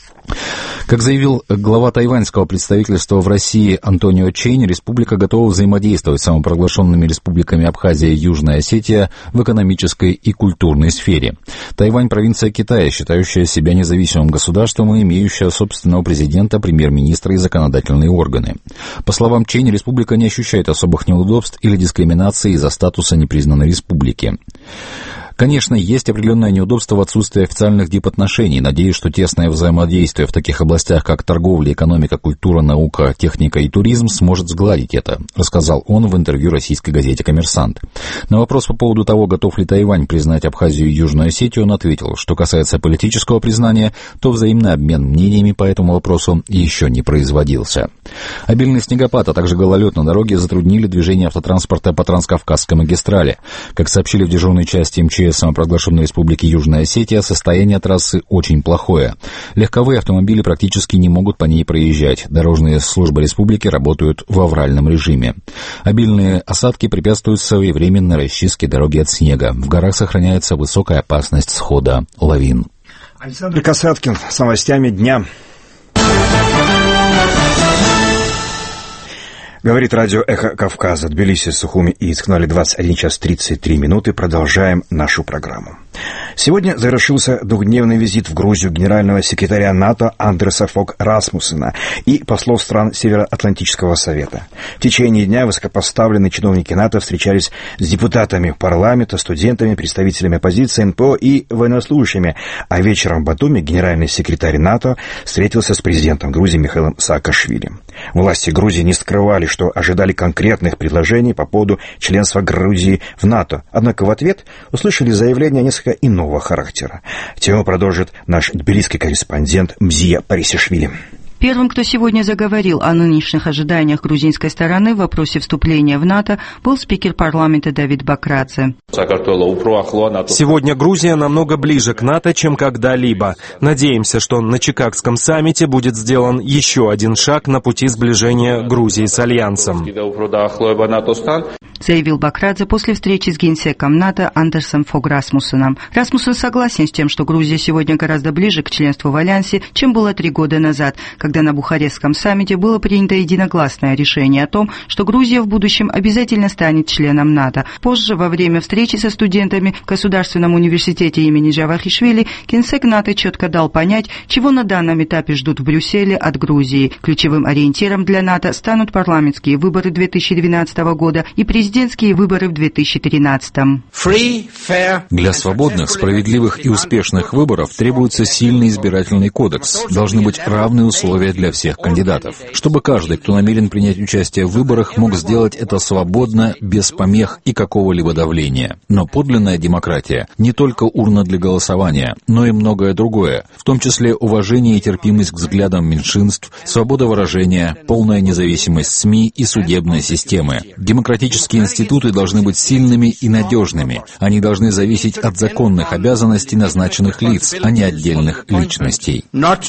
Как заявил глава тайваньского представительства в России Антонио Чейн, республика готова взаимодействовать с самопровозглашенными республиками Абхазия и Южная Осетия в экономической и культурной сфере. Тайвань – провинция Китая, считающая себя независимым государством и имеющая собственного президента, премьер-министра и законодательные органы. По словам Чейн, республика не ощущает особых неудобств или дискриминации из-за статуса непризнанной республики. Конечно, есть определенное неудобство в отсутствии официальных дипотношений. Надеюсь, что тесное взаимодействие в таких областях, как торговля, экономика, культура, наука, техника и туризм, сможет сгладить это, рассказал он в интервью российской газете «Коммерсант». На вопрос по поводу того, готов ли Тайвань признать Абхазию и Южную Осетию, он ответил, что касается политического признания, то взаимный обмен мнениями по этому вопросу еще не производился. Обильный снегопад, а также гололед на дороге затруднили движение автотранспорта по Транскавказской магистрали. Как сообщили в дежурной части эм че эс самопровозглашенной республики Южная Осетия, состояние трассы очень плохое. Легковые автомобили практически не могут по ней проезжать. Дорожные службы республики работают в авральном режиме. Обильные осадки препятствуют своевременной расчистке дороги от снега. В горах сохраняется высокая опасность схода лавин.
Александр Касаткин с новостями дня. Говорит радио «Эхо Кавказа». Тбилиси, Сухуми и Искнали, двадцать один час тридцать три минуты. Продолжаем нашу программу. Сегодня завершился двухдневный визит в Грузию генерального секретаря НАТО Андерса Фог Расмуссена и послов стран Североатлантического совета. В течение дня высокопоставленные чиновники НАТО встречались с депутатами парламента, студентами, представителями оппозиции, эн пэ о и военнослужащими, а вечером в Батуми генеральный секретарь НАТО встретился с президентом Грузии Михаилом Саакашвили. Власти Грузии не скрывали, что ожидали конкретных предложений по поводу членства Грузии в НАТО, однако в ответ услышали заявление несколько иного характера. Тему продолжит наш тбилисский корреспондент Мзия Парисишвили.
Первым, кто сегодня заговорил о нынешних ожиданиях грузинской стороны в вопросе вступления в НАТО, был спикер парламента Давид Бакрадзе.
Сегодня Грузия намного ближе к НАТО, чем когда-либо. Надеемся, что на Чикагском саммите будет сделан еще один шаг на пути сближения Грузии с Альянсом.
Заявил Бакрадзе после встречи с генсеком НАТО Андерсом Фог Расмуссеном. Расмуссен согласен с тем, что Грузия сегодня гораздо ближе к членству в Альянсе, чем было три года назад, когда на Бухарестском саммите было принято единогласное решение о том, что Грузия в будущем обязательно станет членом НАТО. Позже, во время встречи со студентами в Государственном университете имени Джавахишвили, генсек НАТО четко дал понять, чего на данном этапе ждут в Брюсселе от Грузии. Ключевым ориентиром для НАТО станут парламентские выборы две тысячи двенадцатого года и президентские выборы в две тысячи тринадцатом.
Для свободных, справедливых и успешных выборов требуется сильный избирательный кодекс. Должны быть равные условия для всех кандидатов, чтобы каждый, кто намерен принять участие в выборах, мог сделать это свободно, без помех и какого-либо давления. Но подлинная демократия — не только урна для голосования, но и многое другое, в том числе уважение и терпимость к взглядам меньшинств, свобода выражения, полная независимость СМИ и судебной системы. Демократические институты должны быть сильными и надежными. Они должны зависеть от законных обязанностей назначенных лиц, а не отдельных личностей.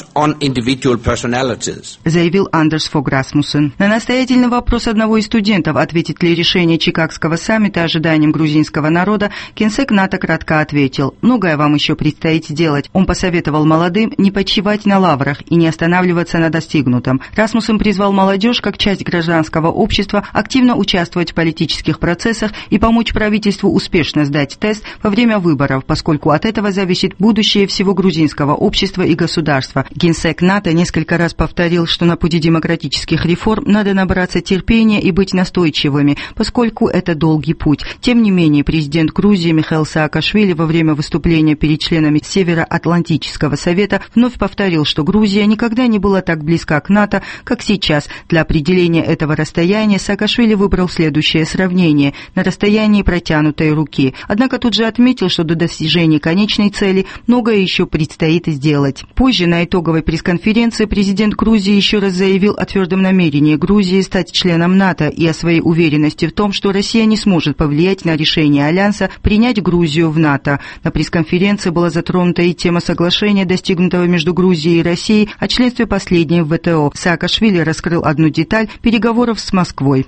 Заявил Андерс Фог Расмуссен. На настоятельный вопрос одного из студентов, ответит ли решение Чикагского саммита ожиданиям грузинского народа, генсек НАТО кратко ответил: «Многое вам еще предстоит сделать». Он посоветовал молодым не почивать на лаврах и не останавливаться на достигнутом. Расмуссен призвал молодежь, как часть гражданского общества, активно участвовать в политических процессах и помочь правительству успешно сдать тест во время выборов, поскольку от этого зависит будущее всего грузинского общества и государства. Генсек НАТО несколько раз повторил, что на пути демократических реформ надо набраться терпения и быть настойчивыми, поскольку это долгий путь. Тем не менее, президент Грузии Михаил Саакашвили во время выступления перед членами Североатлантического совета вновь повторил, что Грузия никогда не была так близка к НАТО, как сейчас. Для определения этого расстояния Саакашвили выбрал следующее сравнение – на расстоянии протянутой руки. Однако тут же отметил, что до достижения конечной цели многое еще предстоит сделать. Позже на итоговой пресс-конференции президент Грузии еще раз заявил о твердом намерении Грузии стать членом НАТО и о своей уверенности в том, что Россия не сможет повлиять на решение Альянса принять Грузию в НАТО. На пресс-конференции была затронута и тема соглашения, достигнутого между Грузией и Россией о членстве последней в вэ тэ о. Саакашвили раскрыл одну деталь переговоров с Москвой.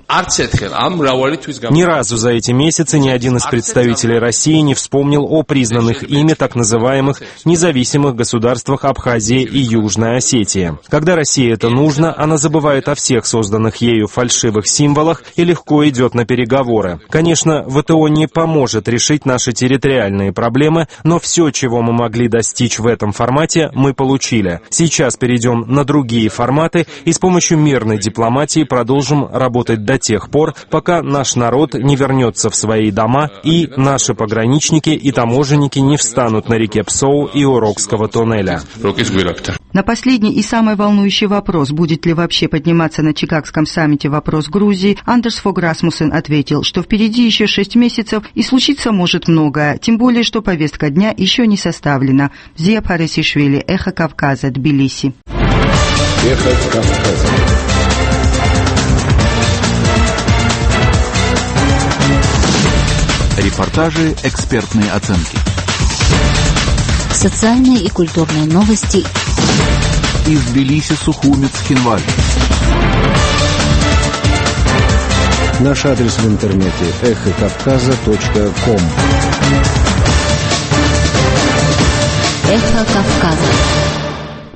Ни разу за эти месяцы ни один из представителей России не вспомнил о признанных ими так называемых независимых государствах Абхазия и Южная Осетия. Когда России это нужно, она забывает о всех созданных ею фальшивых символах и легко идет на переговоры. Конечно, вэ тэ о не поможет решить наши территориальные проблемы, но все, чего мы могли достичь в этом формате, мы получили. Сейчас перейдем на другие форматы и с помощью мирной дипломатии продолжим работать до тех пор, пока наш народ не вернется в свои дома и наши пограничники и таможенники не встанут на реке Псоу и Урокского туннеля.
На последний и самый волнующий вопрос, будет ли вообще подниматься на Чикагском саммите вопрос Грузии, Андерс Фог Расмуссен ответил, что впереди еще шесть месяцев и случиться может многое, тем более, что повестка дня еще не составлена. Мзия Парисишвили, Эхо Кавказа, Тбилиси.
Эхо Кавказа.
Репортажи, экспертные оценки.
Социальные и культурные новости.
Из Тбилиси, Сухумец, Хинваль.
Наш адрес в интернете эхо кавказа точка ком.
Эхо Кавказа.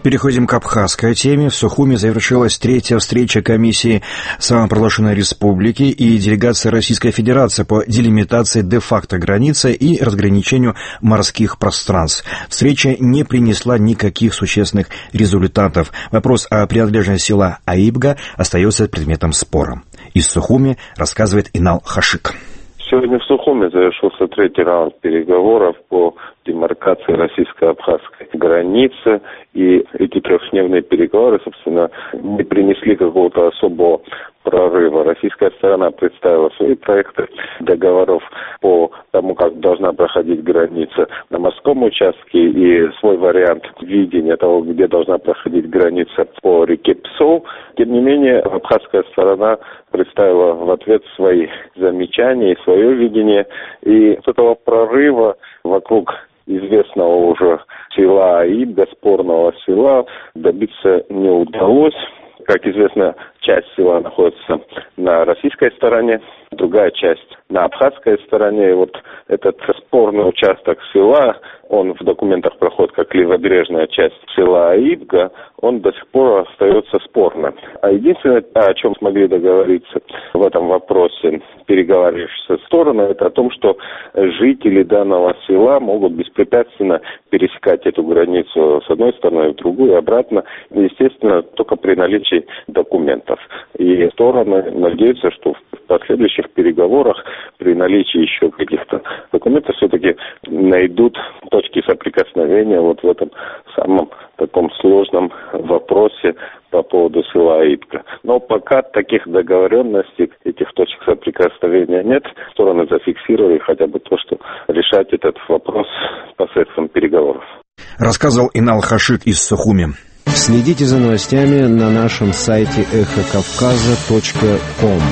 Переходим к абхазской теме. В Сухуми завершилась третья встреча комиссии самопровозглашенной республики и делегации Российской Федерации по делимитации де-факто границы и разграничению морских пространств. Встреча не принесла никаких существенных результатов. Вопрос о принадлежности села Аибга остается предметом спора. Из Сухуми рассказывает Инал Хашик.
Сегодня в Сухуми завершился третий раунд переговоров по демаркации российско-абхазской границы. И эти трехдневные переговоры, собственно, не принесли какого-то особого прорыва. Российская сторона представила свои проекты договоров по тому, как должна проходить граница на морском участке, и свой вариант видения того, где должна проходить граница по реке Псоу. Тем не менее, абхазская сторона представила в ответ свои замечания и свое видение. И с этого прорыва вокруг известного уже села Аибга, спорного села, добиться не удалось. Как известно, часть села находится на российской стороне, другая часть на абхазской стороне. И вот этот спорный участок села, он в документах проходит как левобережная часть села Аибга, он до сих пор остается спорным. А единственное, о чем смогли договориться в этом вопросе переговорившиеся стороны, это о том, что жители данного села могут беспрепятственно пересекать эту границу с одной стороны в другую и обратно, естественно, только при наличии документов. И стороны надеются, что в последующих переговорах при наличии еще каких-то документов все-таки найдут точки соприкосновения вот в этом самом таком сложном вопросе по поводу села Аибга. Но пока таких договоренностей, этих точек соприкосновения нет. Стороны зафиксировали хотя бы то, что решать этот вопрос посредством переговоров.
Рассказывал Инал Хашик из Сухуми.
Следите за новостями на нашем сайте эхо кавказа точка ком.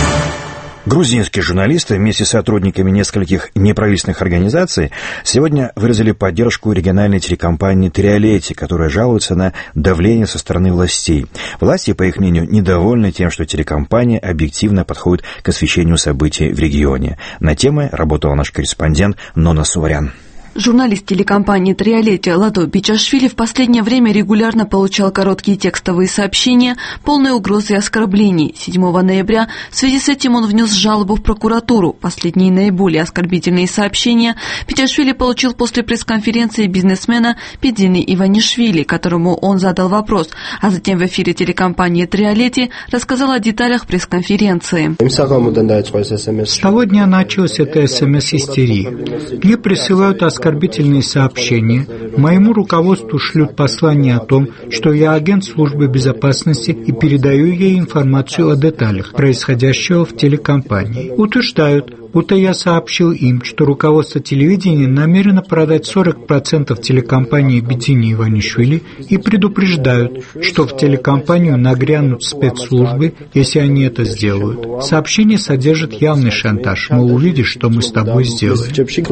Грузинские журналисты вместе с сотрудниками нескольких неправительственных организаций сегодня выразили поддержку региональной телекомпании «Триолети», которая жалуется на давление со стороны властей. Власти, по их мнению, недовольны тем, что телекомпания объективно подходит к освещению событий в регионе. На темы работал наш корреспондент Нона Суварян.
Журналист телекомпании «Триолети» Ладо Бичашвили в последнее время регулярно получал короткие текстовые сообщения, полные угроз и оскорблений. седьмого ноября в связи с этим он внес жалобу в прокуратуру. Последние наиболее оскорбительные сообщения Бичашвили получил после пресс-конференции бизнесмена Педины Иванишвили, которому он задал вопрос, а затем в эфире телекомпании «Триолети» рассказал о деталях пресс-конференции.
С того дня началась эта СМС-истерия. Мне присылают оскорбления. Оскорбительные сообщения. Моему руководству шлют послание о том, что я агент службы безопасности и передаю ей информацию о деталях происходящего в телекомпании. Утверждают, будто я сообщил им, что руководство телевидения намерено продать сорок процентов телекомпании Бедини Иванишвили и предупреждают, что в телекомпанию нагрянут спецслужбы, если они это сделают. Сообщение содержит явный шантаж, мол, увидишь, что мы с тобой сделаем.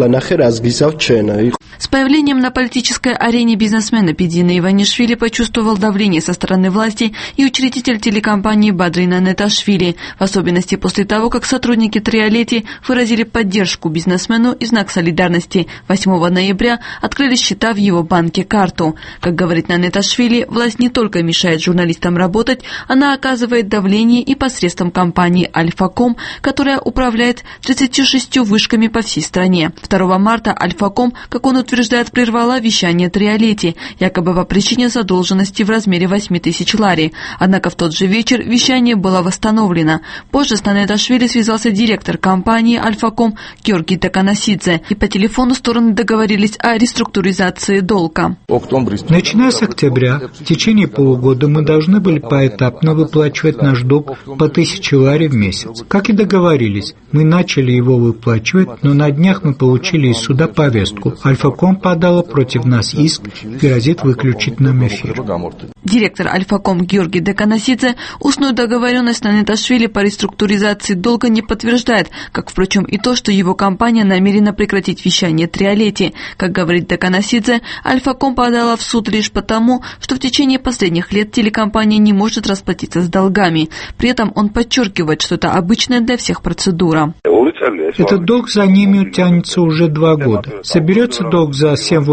С появлением на политической арене бизнесмена Педина Иванишвили почувствовал давление со стороны власти и учредитель телекомпании Бадрина Неташвили, в особенности после того, как сотрудники «Триолети» выразили поддержку бизнесмену и знак солидарности. восьмого ноября открыли счета в его банке «Карту». Как говорит Неташвили, власть не только мешает журналистам работать, она оказывает давление и посредством компании «Альфаком», которая управляет тридцатью шестью вышками по всей стране. второго марта «Альфаком», как он утверждает, прервала вещание «Триолети», якобы по причине задолженности в размере восьми тысяч лари. Однако в тот же вечер вещание было восстановлено. Позже с Неташвили связался директор компании «Альфаком» Георгий Деканасидзе, и по телефону стороны договорились о реструктуризации долга.
Начиная с октября, в течение полугода мы должны были поэтапно выплачивать наш долг по тысяче лари в месяц. Как и договорились, мы начали его выплачивать, но на днях мы получили из суда повестку. Альфаком подала против нас иск и грозит выключить нам эфир.
Директор Альфаком Георгий Деканасидзе устную договоренность на Неташвили по реструктуризации долга не подтверждает, как, впрочем, и то, что его компания намерена прекратить вещание «Триолети». Как говорит Деканасидзе, Альфаком подала в суд лишь потому, что в течение последних лет телекомпания не может расплатиться с долгами. При этом он подчеркивает, что это обычная для всех процедура.
Этот долг за ними тянется уже два года. Соберется долг за семь-восемь месяцев.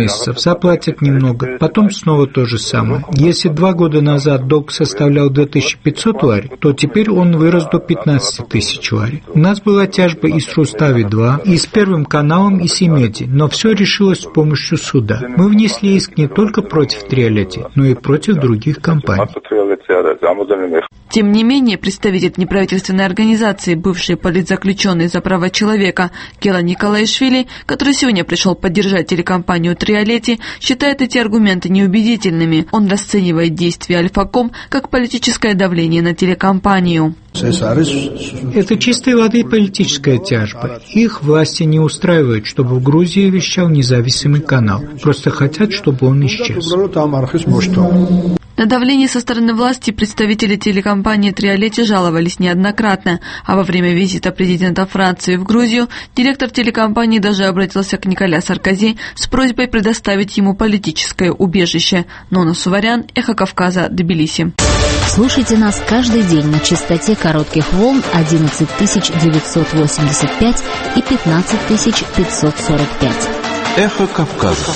месяцев, заплатят немного, потом снова то же самое. Если два года назад долг составлял две тысячи пятьсот лари, то теперь он вырос до пятнадцать тысяч лари. У нас была тяжба и с Рустави-два, и с Первым каналом, и с Имеди, но все решилось с помощью суда. Мы внесли иск не только против Триолети, но и против других компаний.
Тем не менее, представитель неправительственной организации, бывший политзаключенный за права человека Кела Николаишвили, который сегодня пришел поддержать телекомпанию Триолети, считает эти аргументы неубедительными. Он расценивает действия Альфаком как политическое давление на телекомпанию.
Это чистой воды политическая тяжба. Их власти не устраивают, чтобы в Грузии вещал независимый канал. Просто хотят, чтобы он исчез.
На давление со стороны власти представители телекомпании Триолети жаловались неоднократно, а во время визита президента Франции в Грузию директор телекомпании даже обратился к Николя Саркози с просьбой предоставить ему политическое убежище. Нона Суварян, Эхо Кавказа, Тбилиси.
Слушайте нас каждый день на частоте коротких волн одиннадцать тысяч девятьсот восемьдесят пять и пятнадцать тысяч пятьсот сорок пять.
Эхо Кавказа.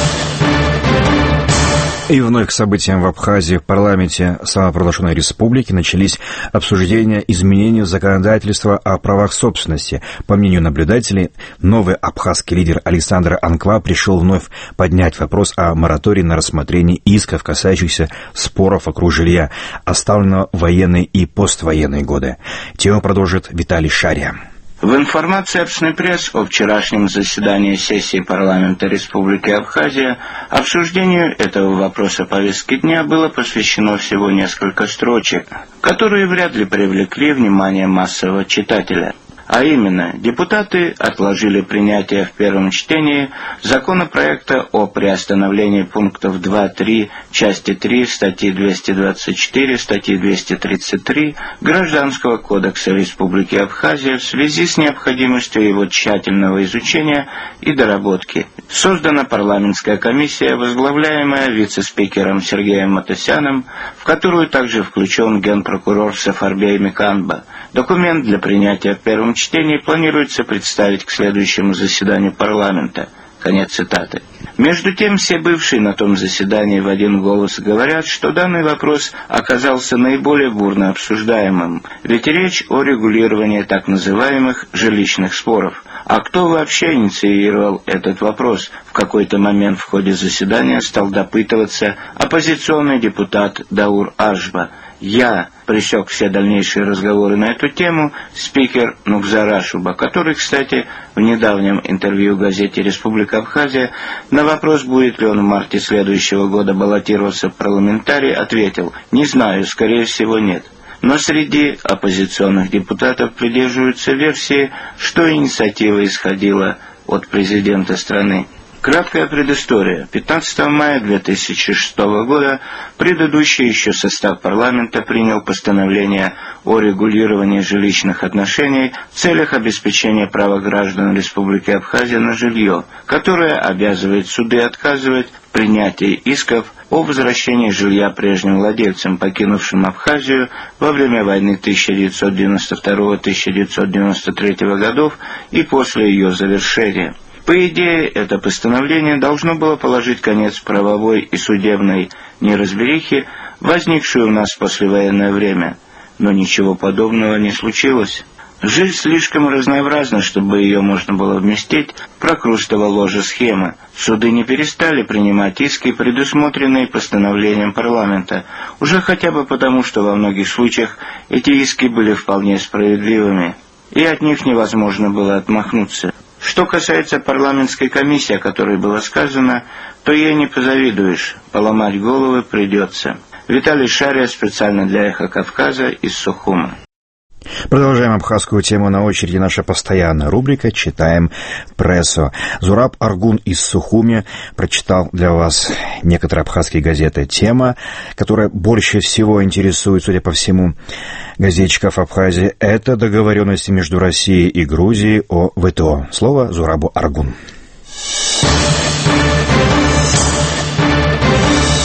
И вновь к событиям в Абхазии. В парламенте самопровозглашенной республики начались обсуждения изменений в законодательство о правах собственности. По мнению наблюдателей, новый абхазский лидер Александр Анква пришел вновь поднять вопрос о моратории на рассмотрение исков, касающихся споров вокруг жилья, оставленного в военные и поствоенные годы. Тему продолжит Виталий Шария.
В информации общественной пресс о вчерашнем заседании сессии парламента Республики Абхазия обсуждению этого вопроса повестки дня было посвящено всего несколько строчек, которые вряд ли привлекли внимание массового читателя. А именно, депутаты отложили принятие в первом чтении законопроекта о приостановлении пунктов два-три части три статьи двести двадцать четыре, статьи двести тридцать три Гражданского кодекса Республики Абхазия в связи с необходимостью его тщательного изучения и доработки. Создана парламентская комиссия, возглавляемая вице-спикером Сергеем Матасяном, в которую также включен генпрокурор Сафарбей Миканба. Документ для принятия в первом чтении планируется представить к следующему заседанию парламента. Конец цитаты. Между тем, все бывшие на том заседании в один голос говорят, что данный вопрос оказался наиболее бурно обсуждаемым, ведь речь о регулировании так называемых жилищных споров. А кто вообще инициировал этот вопрос? В какой-то момент в ходе заседания стал допытываться оппозиционный депутат Даур Ашба. Я пресек все дальнейшие разговоры на эту тему спикер Нукзар Ашуба, который, кстати, в недавнем интервью газете «Республика Абхазия» на вопрос, будет ли он в марте следующего года баллотироваться в парламентарий, ответил: «Не знаю, скорее всего, нет». Но среди оппозиционных депутатов придерживаются версии, что инициатива исходила от президента страны. Краткая предыстория. пятнадцатого мая две тысячи шестого года предыдущий еще состав парламента принял постановление о регулировании жилищных отношений в целях обеспечения права граждан Республики Абхазия на жилье, которое обязывает суды отказывать в принятии исков о возвращении жилья прежним владельцам, покинувшим Абхазию во время войны тысяча девятьсот девяносто второго — тысяча девятьсот девяносто третьего годов и после ее завершения. По идее, это постановление должно было положить конец правовой и судебной неразберихе, возникшей у нас в послевоенное время. Но ничего подобного не случилось. Жизнь слишком разнообразна, чтобы ее можно было вместить в прокрустово ложе схемы. Суды не перестали принимать иски, предусмотренные постановлением парламента, уже хотя бы потому, что во многих случаях эти иски были вполне справедливыми, и от них невозможно было отмахнуться. Что касается парламентской комиссии, о которой было сказано, то ей не позавидуешь, поломать головы придется. Виталий Шария, специально для «Эхо Кавказа» из Сухума.
Продолжаем абхазскую тему. На очереди наша постоянная рубрика «Читаем прессу». Зураб Аргун из Сухуми прочитал для вас некоторые абхазские газеты. Тема, которая больше всего интересует, судя по всему, газетчиков Абхазии, это договоренности между Россией и Грузией о ВТО. Слово Зурабу Аргун.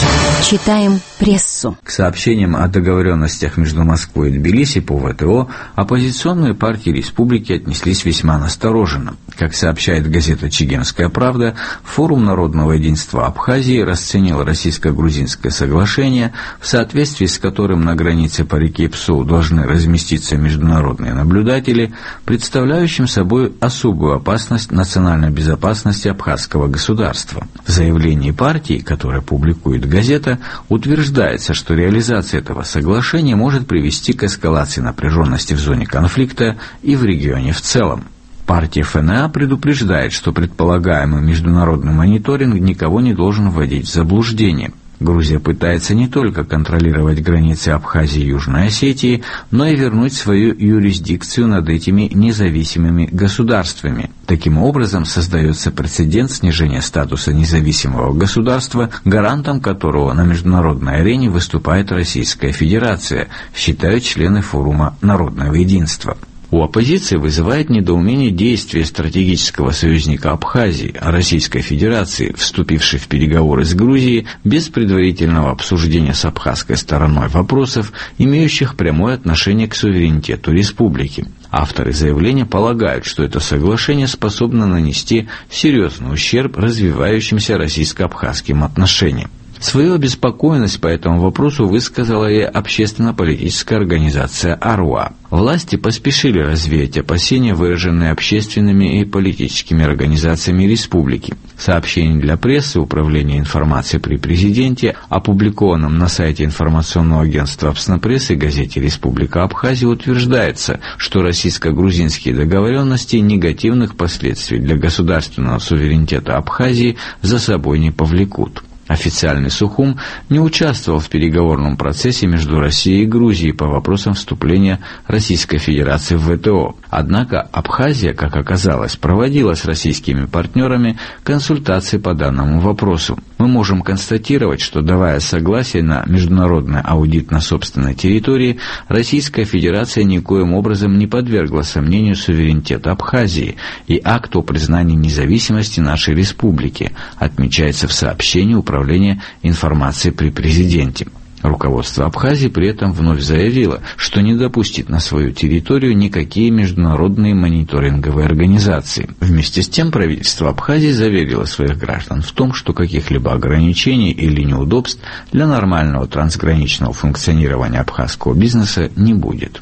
Читаем прессу.
К сообщениям о договоренностях между Москвой и Тбилиси по ВТО оппозиционные партии республики отнеслись весьма настороженно. Как сообщает газета «Чегемская правда», Форум народного единства Абхазии расценил российско-грузинское соглашение, в соответствии с которым на границе по реке Псоу должны разместиться международные наблюдатели, представляющим собой особую опасность национальной безопасности абхазского государства. В заявлении партии, которое публикует газета, утверждается, что реализация этого соглашения может привести к эскалации напряженности в зоне конфликта и в регионе в целом. Партия эф эн а предупреждает, что предполагаемый международный мониторинг никого не должен вводить в заблуждение. Грузия пытается не только контролировать границы Абхазии и Южной Осетии, но и вернуть свою юрисдикцию над этими независимыми государствами. Таким образом, создается прецедент снижения статуса независимого государства, гарантом которого на международной арене выступает Российская Федерация, считают члены Форума народного единства. У оппозиции вызывает недоумение действия стратегического союзника Абхазии, Российской Федерации, вступившей в переговоры с Грузией без предварительного обсуждения с абхазской стороной вопросов, имеющих прямое отношение к суверенитету республики. Авторы заявления полагают, что это соглашение способно нанести серьезный ущерб развивающимся российско-абхазским отношениям. Свою обеспокоенность по этому вопросу высказала и общественно-политическая организация АРУА. Власти поспешили развеять опасения, выраженные общественными и политическими организациями республики. В сообщении для прессы Управления информации при президенте, опубликованном на сайте информационного агентства «Абснопресс» и газете «Республика Абхазия», утверждается, что российско-грузинские договоренности негативных последствий для государственного суверенитета Абхазии за собой не повлекут. Официальный Сухум не участвовал в переговорном процессе между Россией и Грузией по вопросам вступления Российской Федерации в ВТО. Однако Абхазия, как оказалось, проводила с российскими партнерами консультации по данному вопросу. Мы можем констатировать, что, давая согласие на международный аудит на собственной территории, Российская Федерация никоим образом не подвергла сомнению суверенитет Абхазии и акт о признании независимости нашей республики, отмечается в сообщении Управления Управления информации при президенте. Руководство Абхазии при этом вновь заявило, что не допустит на свою территорию никакие международные мониторинговые организации. Вместе с тем правительство Абхазии заверило своих граждан в том, что каких-либо ограничений или неудобств для нормального трансграничного функционирования абхазского бизнеса не будет.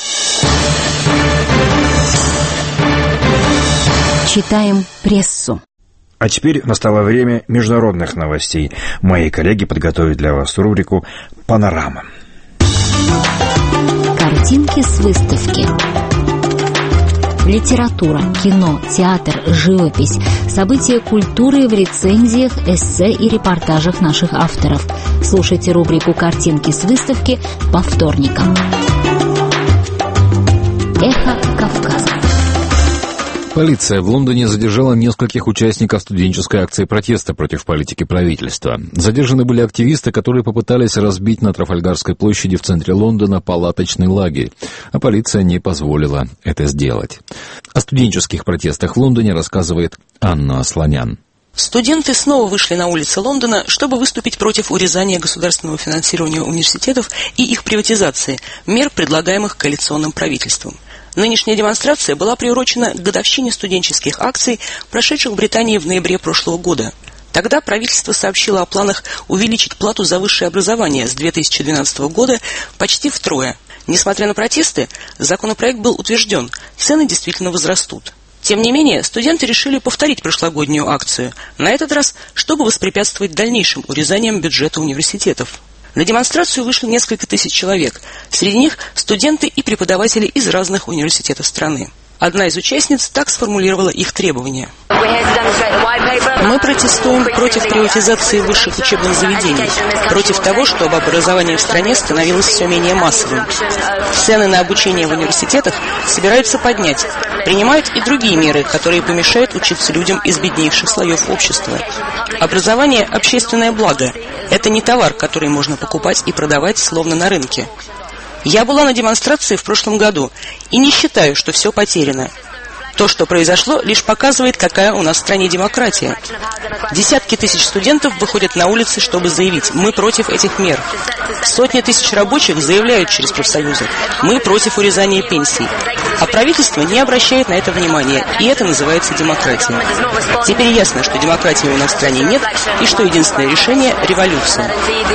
Читаем прессу.
А теперь настало время международных новостей. Мои коллеги подготовили для вас рубрику «Панорама».
Картинки с выставки. Литература, кино, театр, живопись, события культуры в рецензиях, эссе и репортажах наших авторов. Слушайте рубрику «Картинки с выставки» по вторникам. Эхо Кавказа.
Полиция в Лондоне задержала нескольких участников студенческой акции протеста против политики правительства. Задержаны были активисты, которые попытались разбить на Трафальгарской площади в центре Лондона палаточный лагерь, а полиция не позволила это сделать. О студенческих протестах в Лондоне рассказывает Анна Асланян.
Студенты снова вышли на улицы Лондона, чтобы выступить против урезания государственного финансирования университетов и их приватизации, мер, предлагаемых коалиционным правительством. Нынешняя демонстрация была приурочена к годовщине студенческих акций, прошедших в Британии в ноябре прошлого года. Тогда правительство сообщило о планах увеличить плату за высшее образование с две тысячи двенадцатого года почти втрое. Несмотря на протесты, законопроект был утвержден, цены действительно возрастут. Тем не менее, студенты решили повторить прошлогоднюю акцию, на этот раз, чтобы воспрепятствовать дальнейшим урезаниям бюджета университетов. На демонстрацию вышли несколько тысяч человек, среди них студенты и преподаватели из разных университетов страны. Одна из участниц так сформулировала их требования. Мы протестуем против приватизации высших учебных заведений, против того, чтобы образование в стране становилось все менее массовым. Цены на обучение в университетах собираются поднять, принимают и другие меры, которые помешают учиться людям из беднейших слоев общества. Образование – общественное благо. Это не товар, который можно покупать и продавать, словно на рынке. Я была на демонстрации в прошлом году и не считаю, что все потеряно. То, что произошло, лишь показывает, какая у нас в стране демократия. Десятки тысяч студентов выходят на улицы, чтобы заявить: мы против этих мер. Сотни тысяч рабочих заявляют через профсоюзы: мы против урезания пенсий. А правительство не обращает на это внимания, и это называется демократия. Теперь ясно, что демократии у нас в стране нет, и что единственное решение – революция.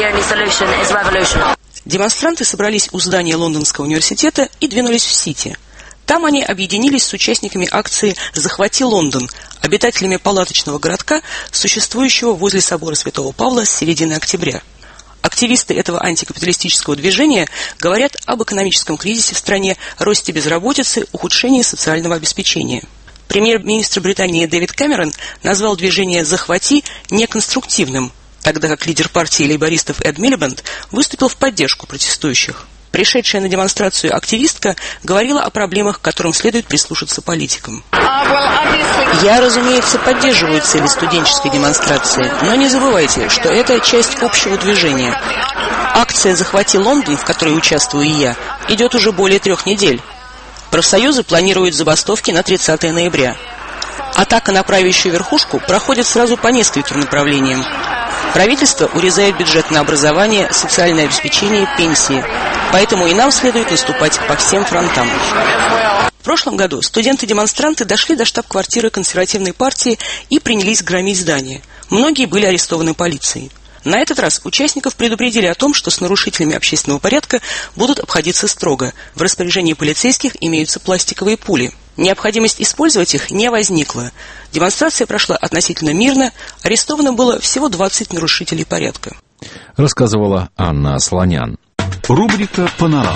Демонстранты собрались у здания Лондонского университета и двинулись в Сити. Там они объединились с участниками акции «Захвати Лондон», обитателями палаточного городка, существующего возле собора Святого Павла с середины октября. Активисты этого антикапиталистического движения говорят об экономическом кризисе в стране, росте безработицы, ухудшении социального обеспечения. Премьер-министр Британии Дэвид Кэмерон назвал движение «Захвати» неконструктивным, тогда как лидер партии лейбористов Эд Милибанд выступил в поддержку протестующих. Пришедшая на демонстрацию активистка говорила о проблемах, к которым следует прислушаться политикам. Я, разумеется, поддерживаю цели студенческой демонстрации, но не забывайте, что это часть общего движения. Акция «Захвати Лондон», в которой участвую и я, идет уже более трех недель. Профсоюзы планируют забастовки на тридцатое ноября. Атака на правящую верхушку проходит сразу по нескольким направлениям. Правительство урезает бюджет на образование, социальное обеспечение, пенсии. Поэтому и нам следует наступать по всем фронтам. В прошлом году студенты-демонстранты дошли до штаб-квартиры консервативной партии и принялись громить здание. Многие были арестованы полицией. На этот раз участников предупредили о том, что с нарушителями общественного порядка будут обходиться строго. В распоряжении полицейских имеются пластиковые пули. Необходимость использовать их не возникла. Демонстрация прошла относительно мирно. Арестовано было всего двадцать нарушителей порядка.
Рассказывала Анна Слонян.
Рубрика «Панорама».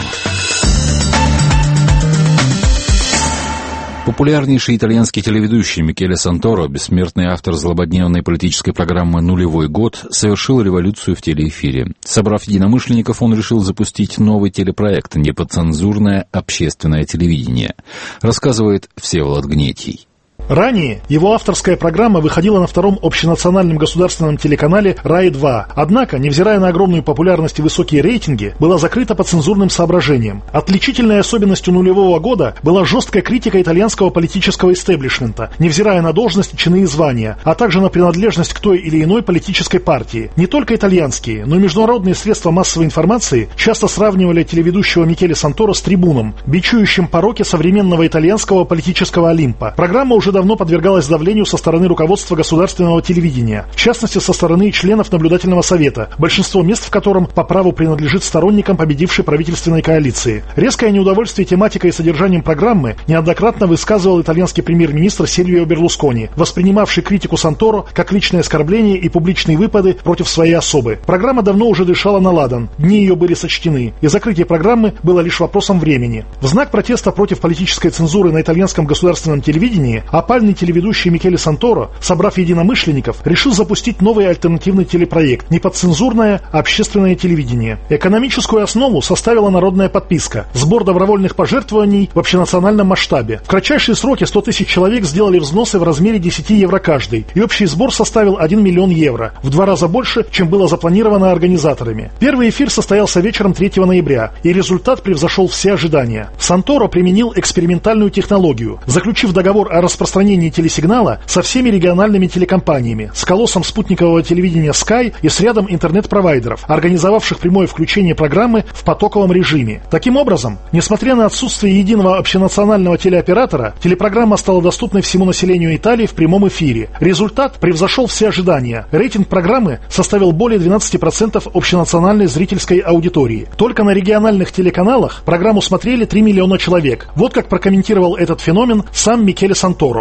Популярнейший итальянский телеведущий Микеле Санторо, бессмертный автор злободневной политической программы «Нулевой год», совершил революцию в телеэфире. Собрав единомышленников, он решил запустить новый телепроект «Неподцензурное общественное телевидение», рассказывает Всеволод Гнетий.
Ранее его авторская программа выходила на втором общенациональном государственном телеканале рай два, однако, невзирая на огромную популярность и высокие рейтинги, была закрыта по цензурным соображениям. Отличительной особенностью нулевого года была жесткая критика итальянского политического истеблишмента, невзирая на должности, чины и звания, а также на принадлежность к той или иной политической партии. Не только итальянские, но и международные средства массовой информации часто сравнивали телеведущего Микеле Санторо с трибуном, бичующим пороки современного итальянского политического Олимпа. Программа уже давно подвергалась давлению со стороны руководства государственного телевидения, в частности со стороны членов наблюдательного совета, большинство мест в котором по праву принадлежит сторонникам победившей правительственной коалиции. Резкое неудовольствие тематикой и содержанием программы неоднократно высказывал итальянский премьер-министр Сильвио Берлускони, воспринимавший критику Санторо как личное оскорбление и публичные выпады против своей особы. Программа давно уже дышала на ладан, дни ее были сочтены, и закрытие программы было лишь вопросом времени. В знак протеста против политической цензуры на итальянском государственном телевидении опальный телеведущий Микеле Санторо, собрав единомышленников, решил запустить новый альтернативный телепроект «Неподцензурное общественное телевидение». Экономическую основу составила народная подписка, сбор добровольных пожертвований в общенациональном масштабе. В кратчайшие сроки сто тысяч человек сделали взносы в размере десять евро каждый, и общий сбор составил один миллион евро, в два раза больше, чем было запланировано организаторами. Первый эфир состоялся вечером третьего ноября, и результат превзошел все ожидания. Санторо применил экспериментальную технологию, заключив договор о распространении распространении телесигнала со всеми региональными телекомпаниями, с колоссом спутникового телевидения Sky и с рядом интернет-провайдеров, организовавших прямое включение программы в потоковом режиме. Таким образом, несмотря на отсутствие единого общенационального телеоператора, телепрограмма стала доступной всему населению Италии в прямом эфире. Результат превзошел все ожидания. Рейтинг программы составил более двенадцать процентов общенациональной зрительской аудитории. Только на региональных телеканалах программу смотрели три миллиона человек. Вот как прокомментировал этот феномен сам Микеле Санторо.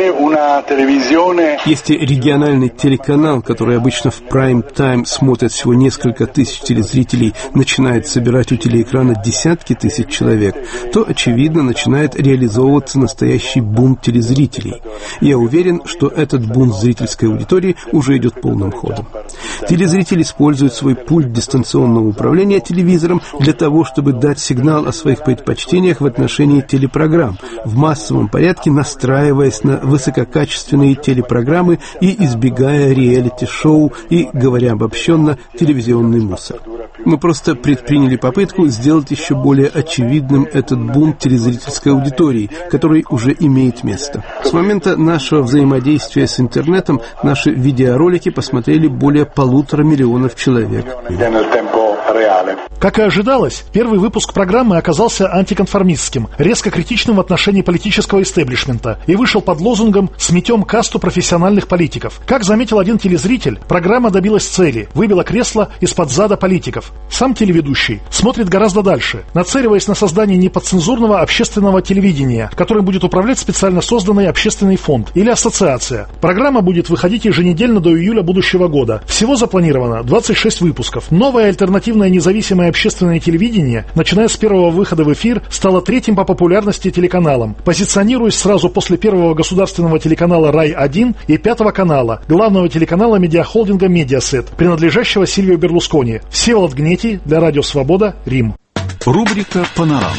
Если региональный телеканал, который обычно в прайм-тайм смотрят всего несколько тысяч телезрителей, начинает собирать у телеэкрана десятки тысяч человек, то, очевидно, начинает реализовываться настоящий бунт телезрителей. Я уверен, что этот бунт зрительской аудитории уже идет полным ходом. Телезритель использует свой пульт дистанционного управления телевизором для того, чтобы дать сигнал о своих предпочтениях в отношении телепрограмм, в массовом порядке настраиваясь на высококачественные телепрограммы и избегая реалити-шоу и, говоря обобщенно, телевизионный мусор. Мы просто предприняли попытку сделать еще более очевидным этот бунт телезрительской аудитории, который уже имеет место. С момента нашего взаимодействия с интернетом наши видеоролики посмотрели более полутора миллионов человек.
Как и ожидалось, первый выпуск программы оказался антиконформистским, резко критичным в отношении политического истеблишмента и вышел под лозунгом «Сметем касту профессиональных политиков». Как заметил один телезритель, программа добилась цели, выбила кресло из-под зада политиков. Сам телеведущий смотрит гораздо дальше, нацеливаясь на создание неподцензурного общественного телевидения, которым будет управлять специально созданный общественный фонд или ассоциация. Программа будет выходить еженедельно до июля будущего года. Всего запланировано двадцать шесть выпусков. Новое альтернативное независимое общественное телевидение, начиная с первого выхода в эфир, стало третьим по популярности телеканалом, позиционируясь сразу после первого государственного телеканала Рай один и пятого канала, главного телеканала медиахолдинга Медиасет, принадлежащего Сильвио Берлускони. Всеволод Гнетий для Радио Свобода, Рим.
Рубрика «Панорама».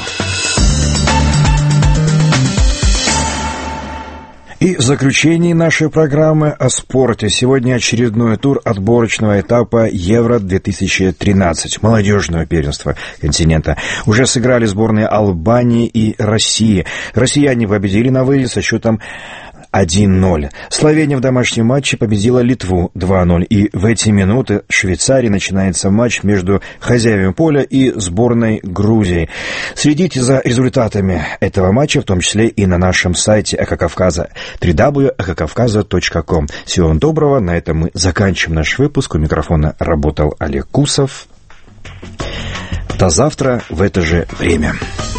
И в заключении нашей программы о спорте. Сегодня очередной тур отборочного этапа Евро-две тысячи тринадцать, молодежного первенства континента. Уже сыграли сборные Албании и России. Россияне победили на выезде со счетом один ноль. Словения в домашнем матче победила Литву два ноль. И в эти минуты в Швейцарии начинается матч между хозяевами поля и сборной Грузии. Следите за результатами этого матча, в том числе и на нашем сайте Эхо Кавказа дабл ю дабл ю дабл ю точка эхо кавказа точка ком. Всего вам доброго. На этом мы заканчиваем наш выпуск. У микрофона работал Олег Кусов. До завтра в это же время.